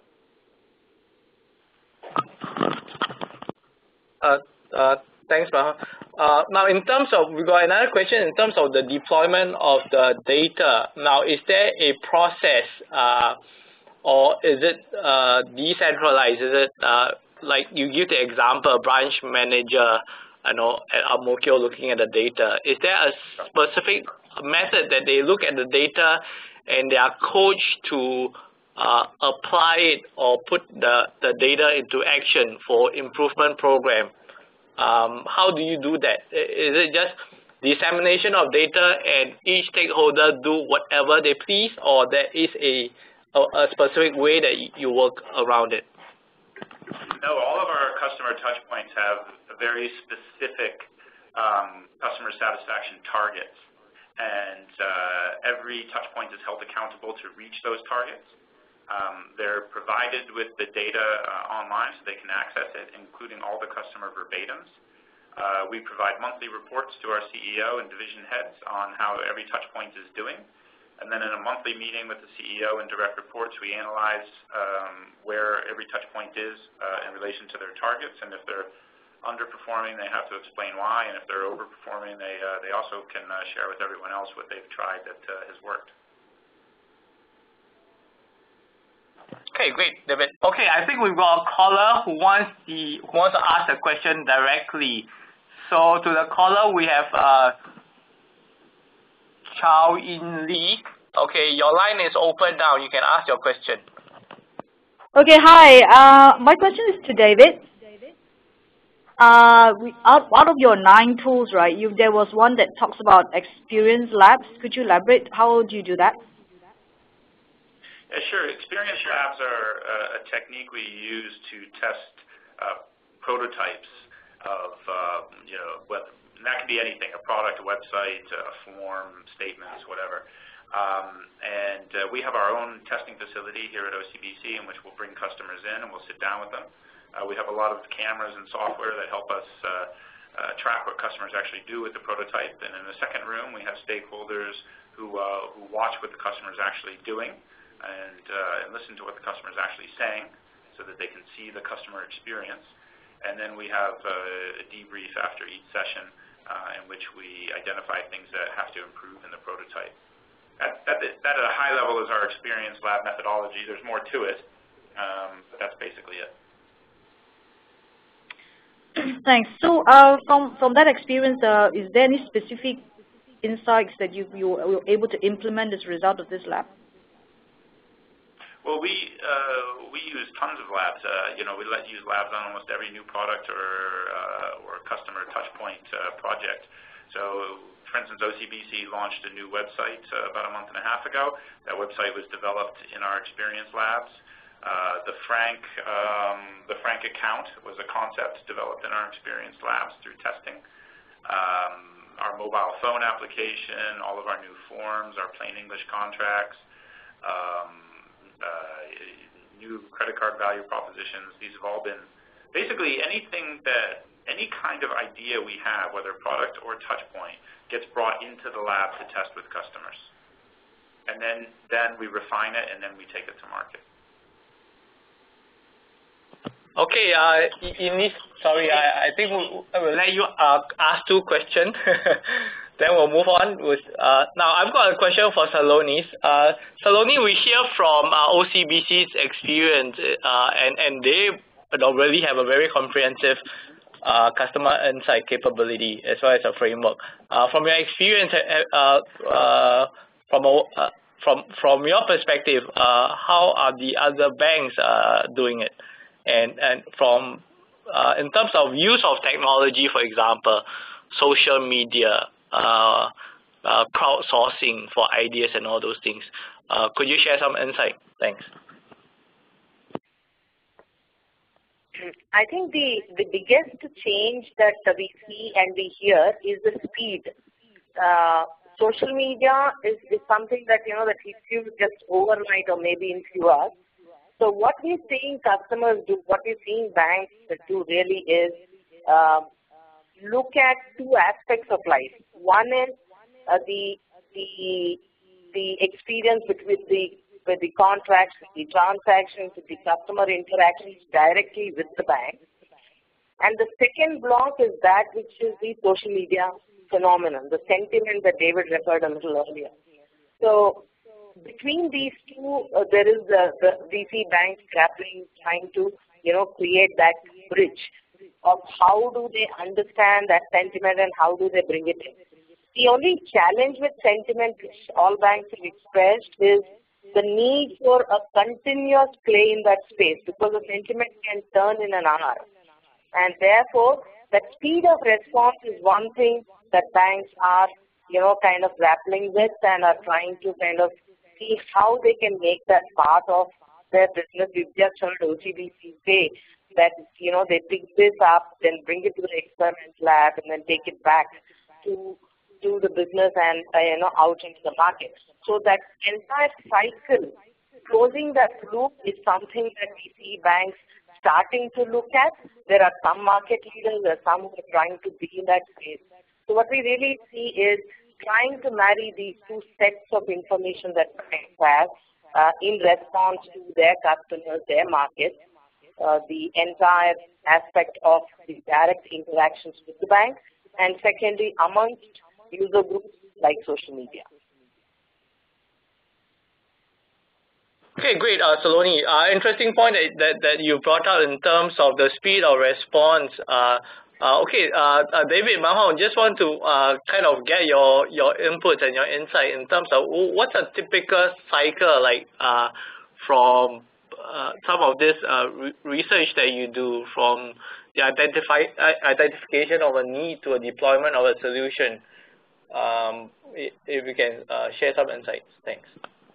Uh, uh, thanks, Maha. Uh, now, in terms of, we got another question in terms of the deployment of the data. Now, is there a process uh, or is it uh, decentralized? Is it uh, like you give the example, branch manager, you know, at Ang Mo Kio looking at the data? Is there a specific method that they look at the data and they are coached to uh, apply it or put the, the data into action for improvement program? Um, how do you do that? Is it just dissemination of data and each stakeholder do whatever they please, or there is a, a, a specific way that you work around it? No, all of our customer touch points have very specific um, customer satisfaction targets, and uh, every touch point is held accountable to reach those targets. Um, they're provided with the data uh, online so they can access it, including all the customer verbatims. Uh, we provide monthly reports to our C E O and division heads on how every touch point is doing. And then in a monthly meeting with the C E O and direct reports, we analyze um, where every touch point is uh, in relation to their targets. And if they're underperforming, they have to explain why. And if they're overperforming, they, uh, they also can uh, share with everyone else what they've tried that uh, has worked. Okay, great, David. Okay, I think we've got a caller who wants the who wants to ask a question directly. So to the caller, we have uh, Chow In Lee. Okay, your line is open now. You can ask your question. Okay, hi. Uh, my question is to David. Uh, we, out, out of your nine tools, right, you, there was one that talks about experience labs. Could you elaborate? How do you do that? Yeah, sure. Experience labs are uh, a technique we use to test uh, prototypes of, uh, you know, whether, and that can be anything, a product, a website, a form, statements, whatever. Um, and uh, we have our own testing facility here at O C B C in which we'll bring customers in and we'll sit down with them. Uh, we have a lot of cameras and software that help us uh, uh, track what customers actually do with the prototype. And in the second room, we have stakeholders who, uh, who watch what the customer is actually doing. And, uh, and listen to what the customer is actually saying so that they can see the customer experience. And then we have uh, a debrief after each session uh, in which we identify things that have to improve in the prototype. That, that, that at a high level is our experience lab methodology. There's more to it, um, but that's basically it. Thanks. So uh, from, from that experience, uh, is there any specific insights that you, you were able to implement as a result of this lab? Well, we uh, we use tons of labs. Uh, you know, we let use labs on almost every new product or uh, or customer touchpoint uh, project. So, for instance, O C B C launched a new website uh, about a month and a half ago. That website was developed in our experience labs. Uh, the Frank um, the Frank account was a concept developed in our experience labs through testing. Um, our mobile phone application, all of our new forms, our plain English contracts. Um, Uh, new credit card value propositions. These have all been basically anything that, any kind of idea we have, whether product or touch point, gets brought into the lab to test with customers. And then, then we refine it and then we take it to market. Okay, uh, Ines, sorry, I, I think we'll, we'll let you uh, ask two questions. Then we'll move on with, uh, now I've got a question for Salonis. Uh, Saloni, we hear from uh, O C B C's experience, uh, and, and they you know, really have a very comprehensive uh, customer insight capability as well as a framework. Uh, from your experience, uh, uh, from, a, uh, from, from your perspective, uh, how are the other banks uh, doing it? And, and from, uh, in terms of use of technology, for example, social media, Uh, uh, crowdsourcing for ideas and all those things. Uh, could you share some insight? Thanks. I think the, the biggest change that we see and we hear is the speed. Uh, social media is, is something that, you know, that hits you just overnight or maybe in few hours. So what we're seeing customers do, what we're seeing banks do really is um, look at two aspects of life. One is uh, the the the experience between the with the contracts, with the transactions, with the customer interactions directly with the bank. And the second block is that which is the social media phenomenon, the sentiment that David referred a little earlier. So between these two, uh, there is the, the V C banks grappling, trying to, you know, create that bridge of how do they understand that sentiment and how do they bring it in. The only challenge with sentiment which all banks have expressed is the need for a continuous play in that space, because the sentiment can turn in an hour. And therefore, that speed of response is one thing that banks are, you know, kind of grappling with and are trying to kind of see how they can make that part of their business. We've just heard O C B C say that, you know, they pick this up, then bring it to the experiment lab, and then take it back to to the business and, uh, you know, out into the market. So that entire cycle, closing that loop is something that we see banks starting to look at. There are some market leaders, there are some who are trying to be in that space. So what we really see is trying to marry these two sets of information that banks have uh, in response to their customers, their markets, uh, the entire aspect of the direct interactions with the bank, and secondly, amongst user groups like social media. Okay, great, uh, Saloni. Uh, interesting point that, that, that you brought out in terms of the speed of response. Uh, uh, okay, uh, uh, David Mahon, just want to uh, kind of get your, your input and your insight in terms of what's a typical cycle like uh, from uh, some of this uh, re research that you do, from the identify identification of a need to a deployment of a solution. Um, if you can uh, share some insights. Thanks.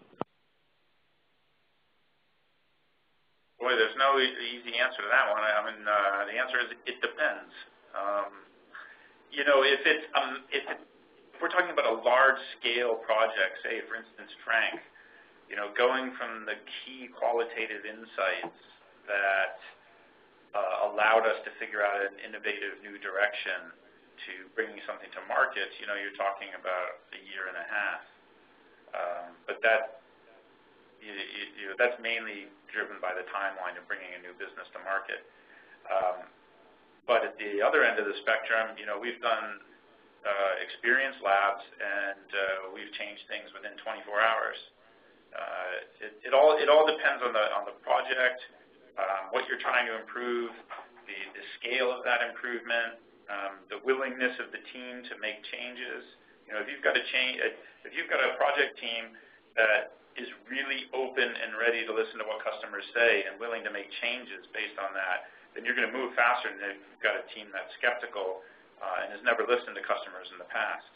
Boy, there's no easy answer to that one. I mean, uh, the answer is it depends. Um, you know, if it's um, if, it, if we're talking about a large-scale project, say, for instance, Frank, you know, going from the key qualitative insights that uh, allowed us to figure out an innovative new direction to bringing something to market, you know, you're talking about a year and a half. Um, but that, you, you, you know, that's mainly driven by the timeline of bringing a new business to market. Um, but at the other end of the spectrum, you know, we've done uh, experience labs, and uh, we've changed things within twenty-four hours. Uh, it, it all it all depends on the on the project, um, what you're trying to improve, the, the scale of that improvement. Um, the willingness of the team to make changes. You know, if you've got a change, if you've got a project team that is really open and ready to listen to what customers say and willing to make changes based on that, then you're going to move faster than if you've got a team that's skeptical uh, and has never listened to customers in the past.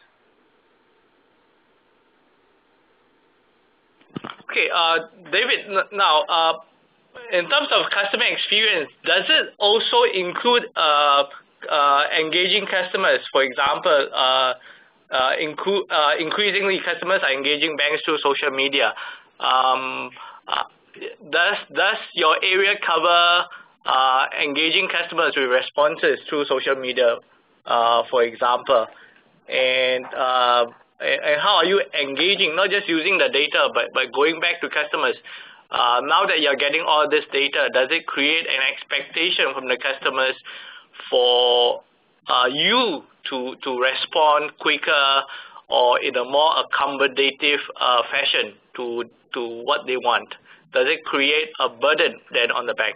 Okay, uh, David. Now, uh, in terms of customer experience, does it also include uh, Uh, engaging customers? For example, uh, uh, inclu uh, increasingly customers are engaging banks through social media. Um, uh, does does your area cover uh, engaging customers with responses through social media, uh, for example? And uh, and how are you engaging, not just using the data, but but going back to customers? Uh, now that you're getting all this data, does it create an expectation from the customers for uh, you to to respond quicker or in a more accommodative uh, fashion to to what they want? Does it create a burden then on the bank?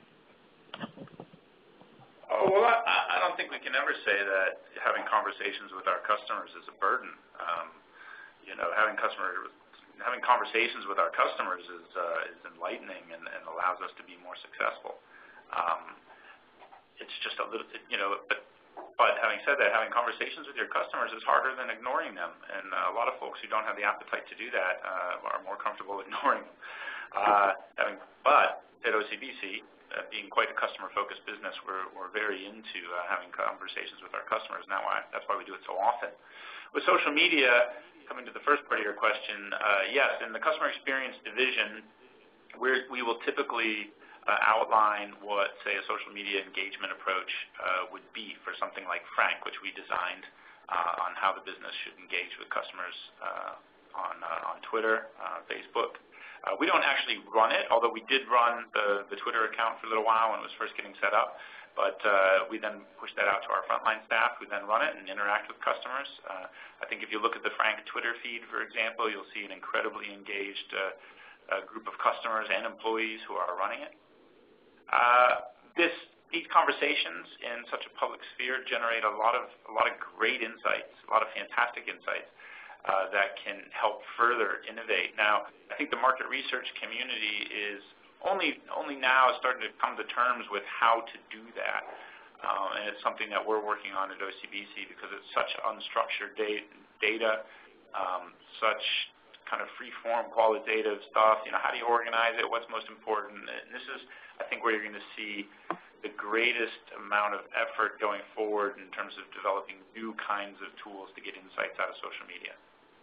Oh, well, I, I don't think we can ever say that having conversations with our customers is a burden. Um, you know, having customer having conversations with our customers is uh, is enlightening and, and allows us to be more successful. Um, It's just a little, you know, but, but having said that, having conversations with your customers is harder than ignoring them. And uh, a lot of folks who don't have the appetite to do that uh, are more comfortable ignoring them. Uh, having, but at O C B C, uh, being quite a customer-focused business, we're, we're very into uh, having conversations with our customers. Now, I, that's why we do it so often. With social media, coming to the first part of your question, uh, yes, in the customer experience division, we're, we will typically uh, outline what, say, a social media engagement approach uh, would be for something like Frank, which we designed uh, on how the business should engage with customers uh, on, uh, on Twitter, uh, Facebook. Uh, we don't actually run it, although we did run the, the Twitter account for a little while when it was first getting set up. But uh, we then push that out to our frontline staff who then run it and interact with customers. Uh, I think if you look at the Frank Twitter feed, for example, you'll see an incredibly engaged uh, uh, group of customers and employees who are running it. Uh, this, these conversations in such a public sphere generate a lot of, a lot of great insights, a lot of fantastic insights uh, that can help further innovate. Now, I think the market research community is Only, only now starting to come to terms with how to do that, um, and it's something that we're working on at O C B C because it's such unstructured da data, um, such kind of free-form qualitative stuff. You know, how do you organize it? What's most important? And this is, I think, where you're going to see the greatest amount of effort going forward in terms of developing new kinds of tools to get insights out of social media.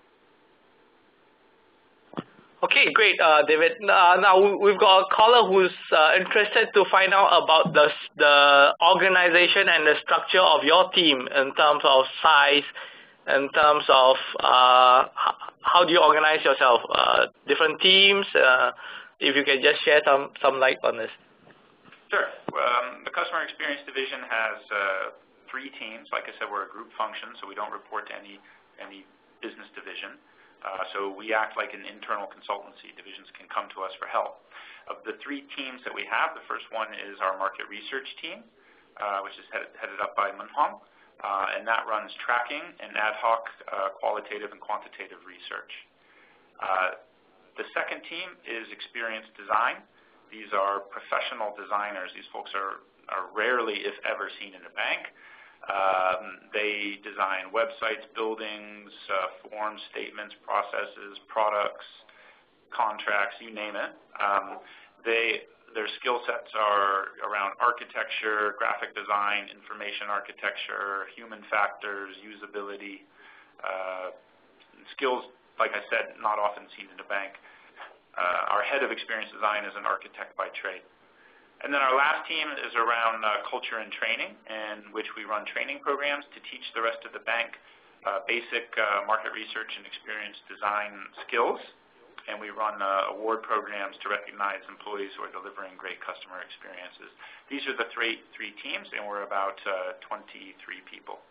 Okay, great, uh, David. Uh, now we've got a caller who's uh, interested to find out about the the organization and the structure of your team in terms of size, in terms of uh, how do you organize yourself, uh, different teams. Uh, if you can just share some some light on this. Sure. Um, the customer experience division has uh, three teams. Like I said, we're a group function, so we don't report to any any business division. Uh, so we act like an internal consultancy. Divisions can come to us for help. Of the three teams that we have, the first one is our market research team, uh, which is headed, headed up by Munhong, uh, and that runs tracking and ad hoc uh, qualitative and quantitative research. Uh, the second team is experience design. These are professional designers. These folks are, are rarely, if ever, seen in a bank. Um, they design websites, buildings, uh, forms, statements, processes, products, contracts, you name it. Um, they, their skill sets are around architecture, graphic design, information architecture, human factors, usability, uh, skills, like I said, not often seen in a bank. Uh, our head of experience design is an architect by trade. And then our last team is around uh, culture and training, in which we run training programs to teach the rest of the bank uh, basic uh, market research and experience design skills. And we run uh, award programs to recognize employees who are delivering great customer experiences. These are the three, three teams, and we're about uh, twenty-three people.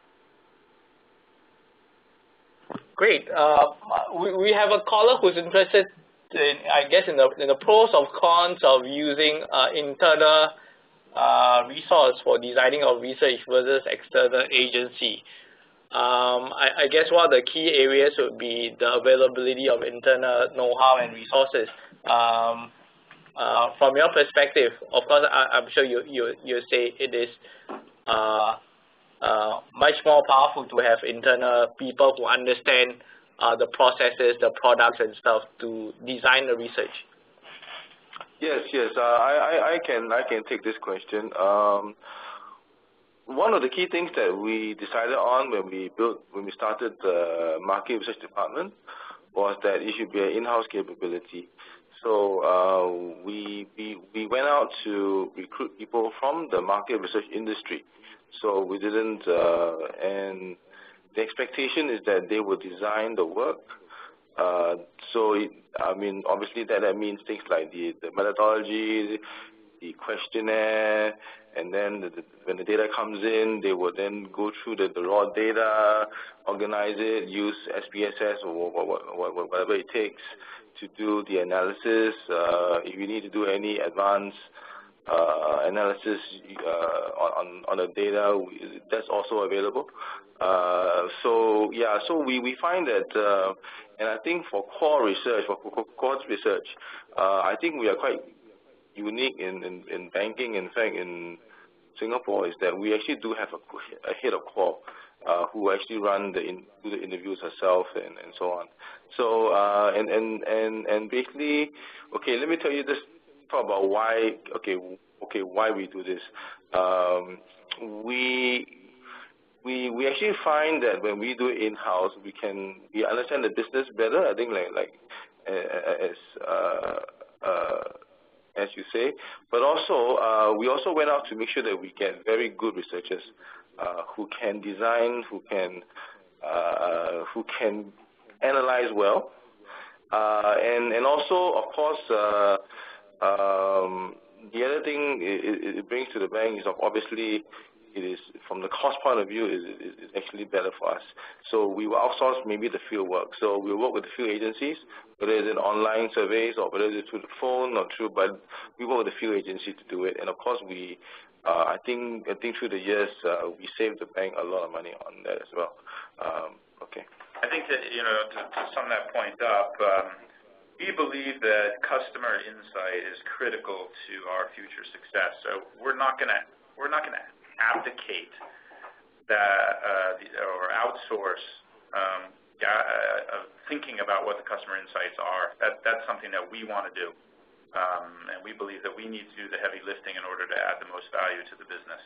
Great. Uh, we, we have a caller who's interested In, I guess in the in the pros or cons of using uh, internal uh, resource for designing of research versus external agency. Um, I, I guess one of the key areas would be the availability of internal know-how and resources. Um, uh, from your perspective, of course, I, I'm sure you you you say it is uh, uh, much more powerful to have internal people who understand Uh, the processes, the products and stuff to design the research. Yes, yes. Uh, I, I, I can I can take this question. Um, one of the key things that we decided on when we built when we started the market research department was that it should be an in-house capability. So uh, we we we went out to recruit people from the market research industry. So we didn't uh, and. The expectation is that they will design the work. Uh, so, it, I mean, obviously that, that means things like the, the methodology, the questionnaire, and then the, the, when the data comes in, they will then go through the, the raw data, organize it, use S P S S or whatever it takes to do the analysis. Uh, if you need to do any advanced uh, analysis uh, on, on the data, that's also available. Uh, so yeah, so we, we find that, uh, and I think for core research, for core research, uh, I think we are quite unique in, in, in banking. In fact, in Singapore, is that we actually do have a, a head of core uh, who actually run the in, do the interviews herself and, and so on. So uh, and, and and and basically, okay, let me tell you this. Talk about why. Okay, okay, why we do this. Um, we. we we actually find that when we do it in-house, we can we understand the business better. I think like like uh, as uh, uh, as you say, but also uh, we also went out to make sure that we get very good researchers uh, who can design, who can uh, who can analyze well, uh, and and also of course uh, um, the other thing it, it brings to the bank is obviously it is from the cost point of view is is actually better for us. So we will outsource maybe the field work. So we will work with the field agencies, whether it's in online surveys or whether it's through the phone or through, but we work with the field agency to do it. And of course, we, uh, I think, I think through the years, uh, we saved the bank a lot of money on that as well. Um, okay. I think that, you know, to, to sum that point up, um, we believe that customer insight is critical to our future success. So we're not going to, we're not going to abdicate that uh, or outsource um, uh, thinking about what the customer insights are. That, that's something that we want to do. Um, and we believe that we need to do the heavy lifting in order to add the most value to the business.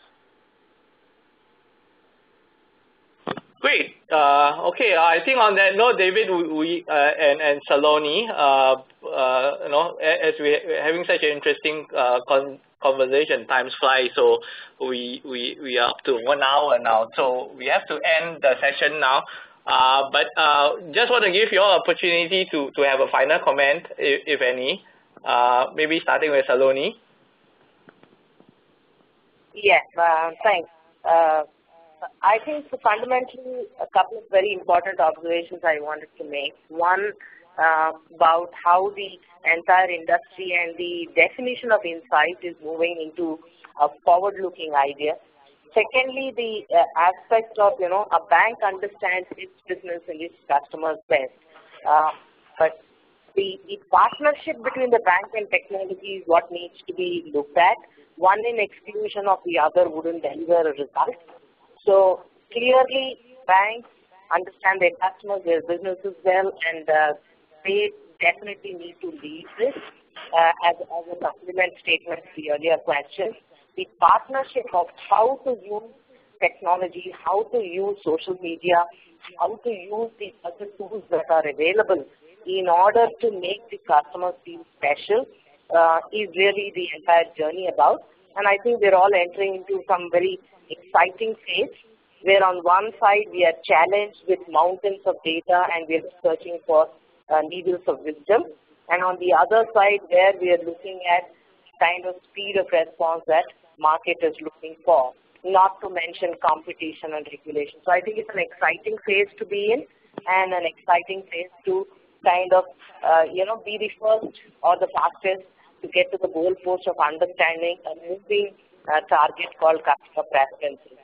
Great. Uh, okay, I think on that note, David, we uh, and and Saloni, uh, uh, you know, as we are having such an interesting uh, con conversation, times fly. So we we we are up to one hour now. So we have to end the session now. Uh, but uh, just want to give you all opportunity to to have a final comment, if, if any. Uh, maybe starting with Saloni. Yes. Uh, thanks. Uh, I think so fundamentally a couple of very important observations I wanted to make. One, uh, about how the entire industry and the definition of insight is moving into a forward-looking idea. Secondly, the uh, aspect of, you know, a bank understands its business and its customers best. Uh, but the, the partnership between the bank and technology is what needs to be looked at. One in exclusion of the other wouldn't deliver a result. So clearly, banks understand their customers, their businesses well, and uh, they definitely need to lead this uh, as, as a supplement statement to the earlier question. The partnership of how to use technology, how to use social media, how to use the other tools that are available in order to make the customers feel special uh, is really the entire journey about. And I think we're all entering into some very exciting phase where on one side we are challenged with mountains of data and we are searching for uh, needles of wisdom, and on the other side where we are looking at kind of speed of response that market is looking for, not to mention competition and regulation. So I think it's an exciting phase to be in and an exciting phase to kind of, uh, you know, be the first or the fastest to get to the goal post of understanding a moving uh, target called customer preferences.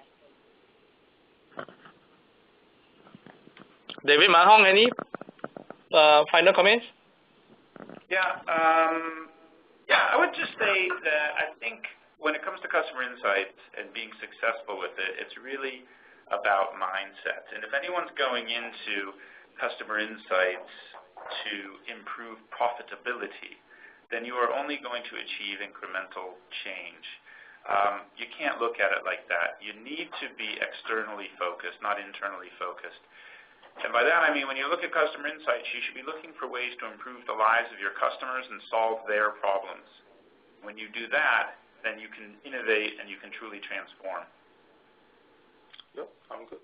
David Mahong, any uh, final comments? Yeah, um, yeah, I would just say that I think when it comes to customer insights and being successful with it, it's really about mindset. And if anyone's going into customer insights to improve profitability, then you are only going to achieve incremental change. Um, you can't look at it like that. You need to be externally focused, not internally focused. And by that I mean when you look at customer insights, you should be looking for ways to improve the lives of your customers and solve their problems. When you do that, then you can innovate and you can truly transform. Yep, I'm good.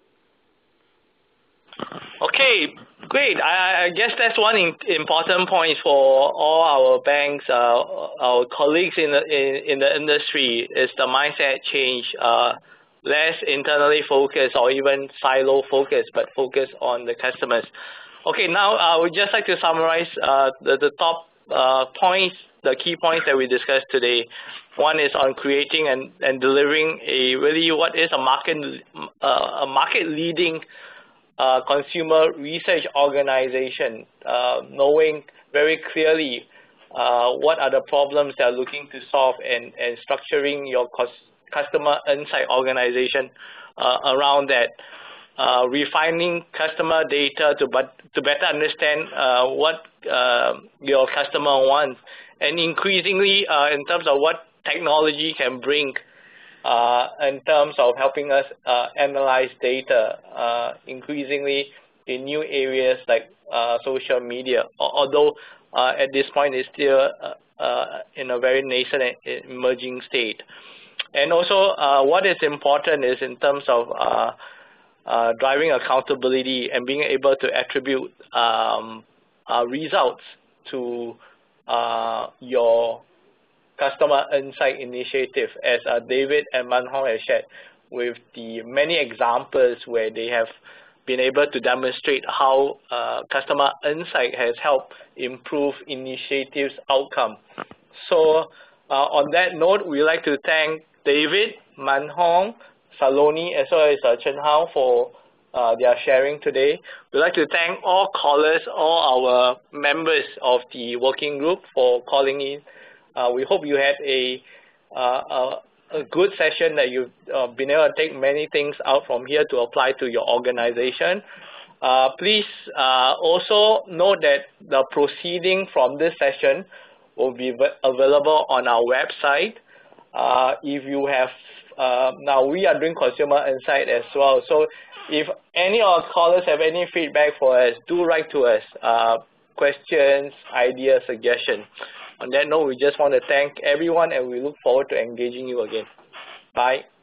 Okay, great. I, I guess that's one in, important point for all our banks, uh, our colleagues in the in, in the industry is the mindset change. Uh, less internally focused or even silo focused, but focus on the customers. Okay, now I would just like to summarize uh, the, the top uh, points, the key points that we discussed today. One is on creating and, and delivering a really what is a market uh, a market leading uh, consumer research organization, uh, knowing very clearly uh, what are the problems they are looking to solve and, and structuring your cost customer insight organization uh, around that, uh, refining customer data to but to better understand uh, what uh, your customer wants, and increasingly uh, in terms of what technology can bring uh, in terms of helping us uh, analyze data, uh, increasingly in new areas like uh, social media, although uh, at this point it's still uh, uh, in a very nascent and emerging state. And also uh, what is important is in terms of uh, uh, driving accountability and being able to attribute um, uh, results to uh, your customer insight initiative, as uh, David and Man Hong have shared, with the many examples where they have been able to demonstrate how uh, customer insight has helped improve initiatives outcome. So uh, on that note, we'd like to thank David, Man Hong, Saloni, as well as uh, Chen Hao for uh, their sharing today. We'd like to thank all callers, all our members of the working group for calling in. Uh, we hope you had a, uh, a, a good session, that you've uh, been able to take many things out from here to apply to your organization. Uh, please uh, also note that the proceeding from this session will be available on our website. Uh, if you have, uh, now we are doing consumer insight as well. So if any of our callers have any feedback for us, do write to us, uh, questions, ideas, suggestions. On that note, we just want to thank everyone, and we look forward to engaging you again. Bye.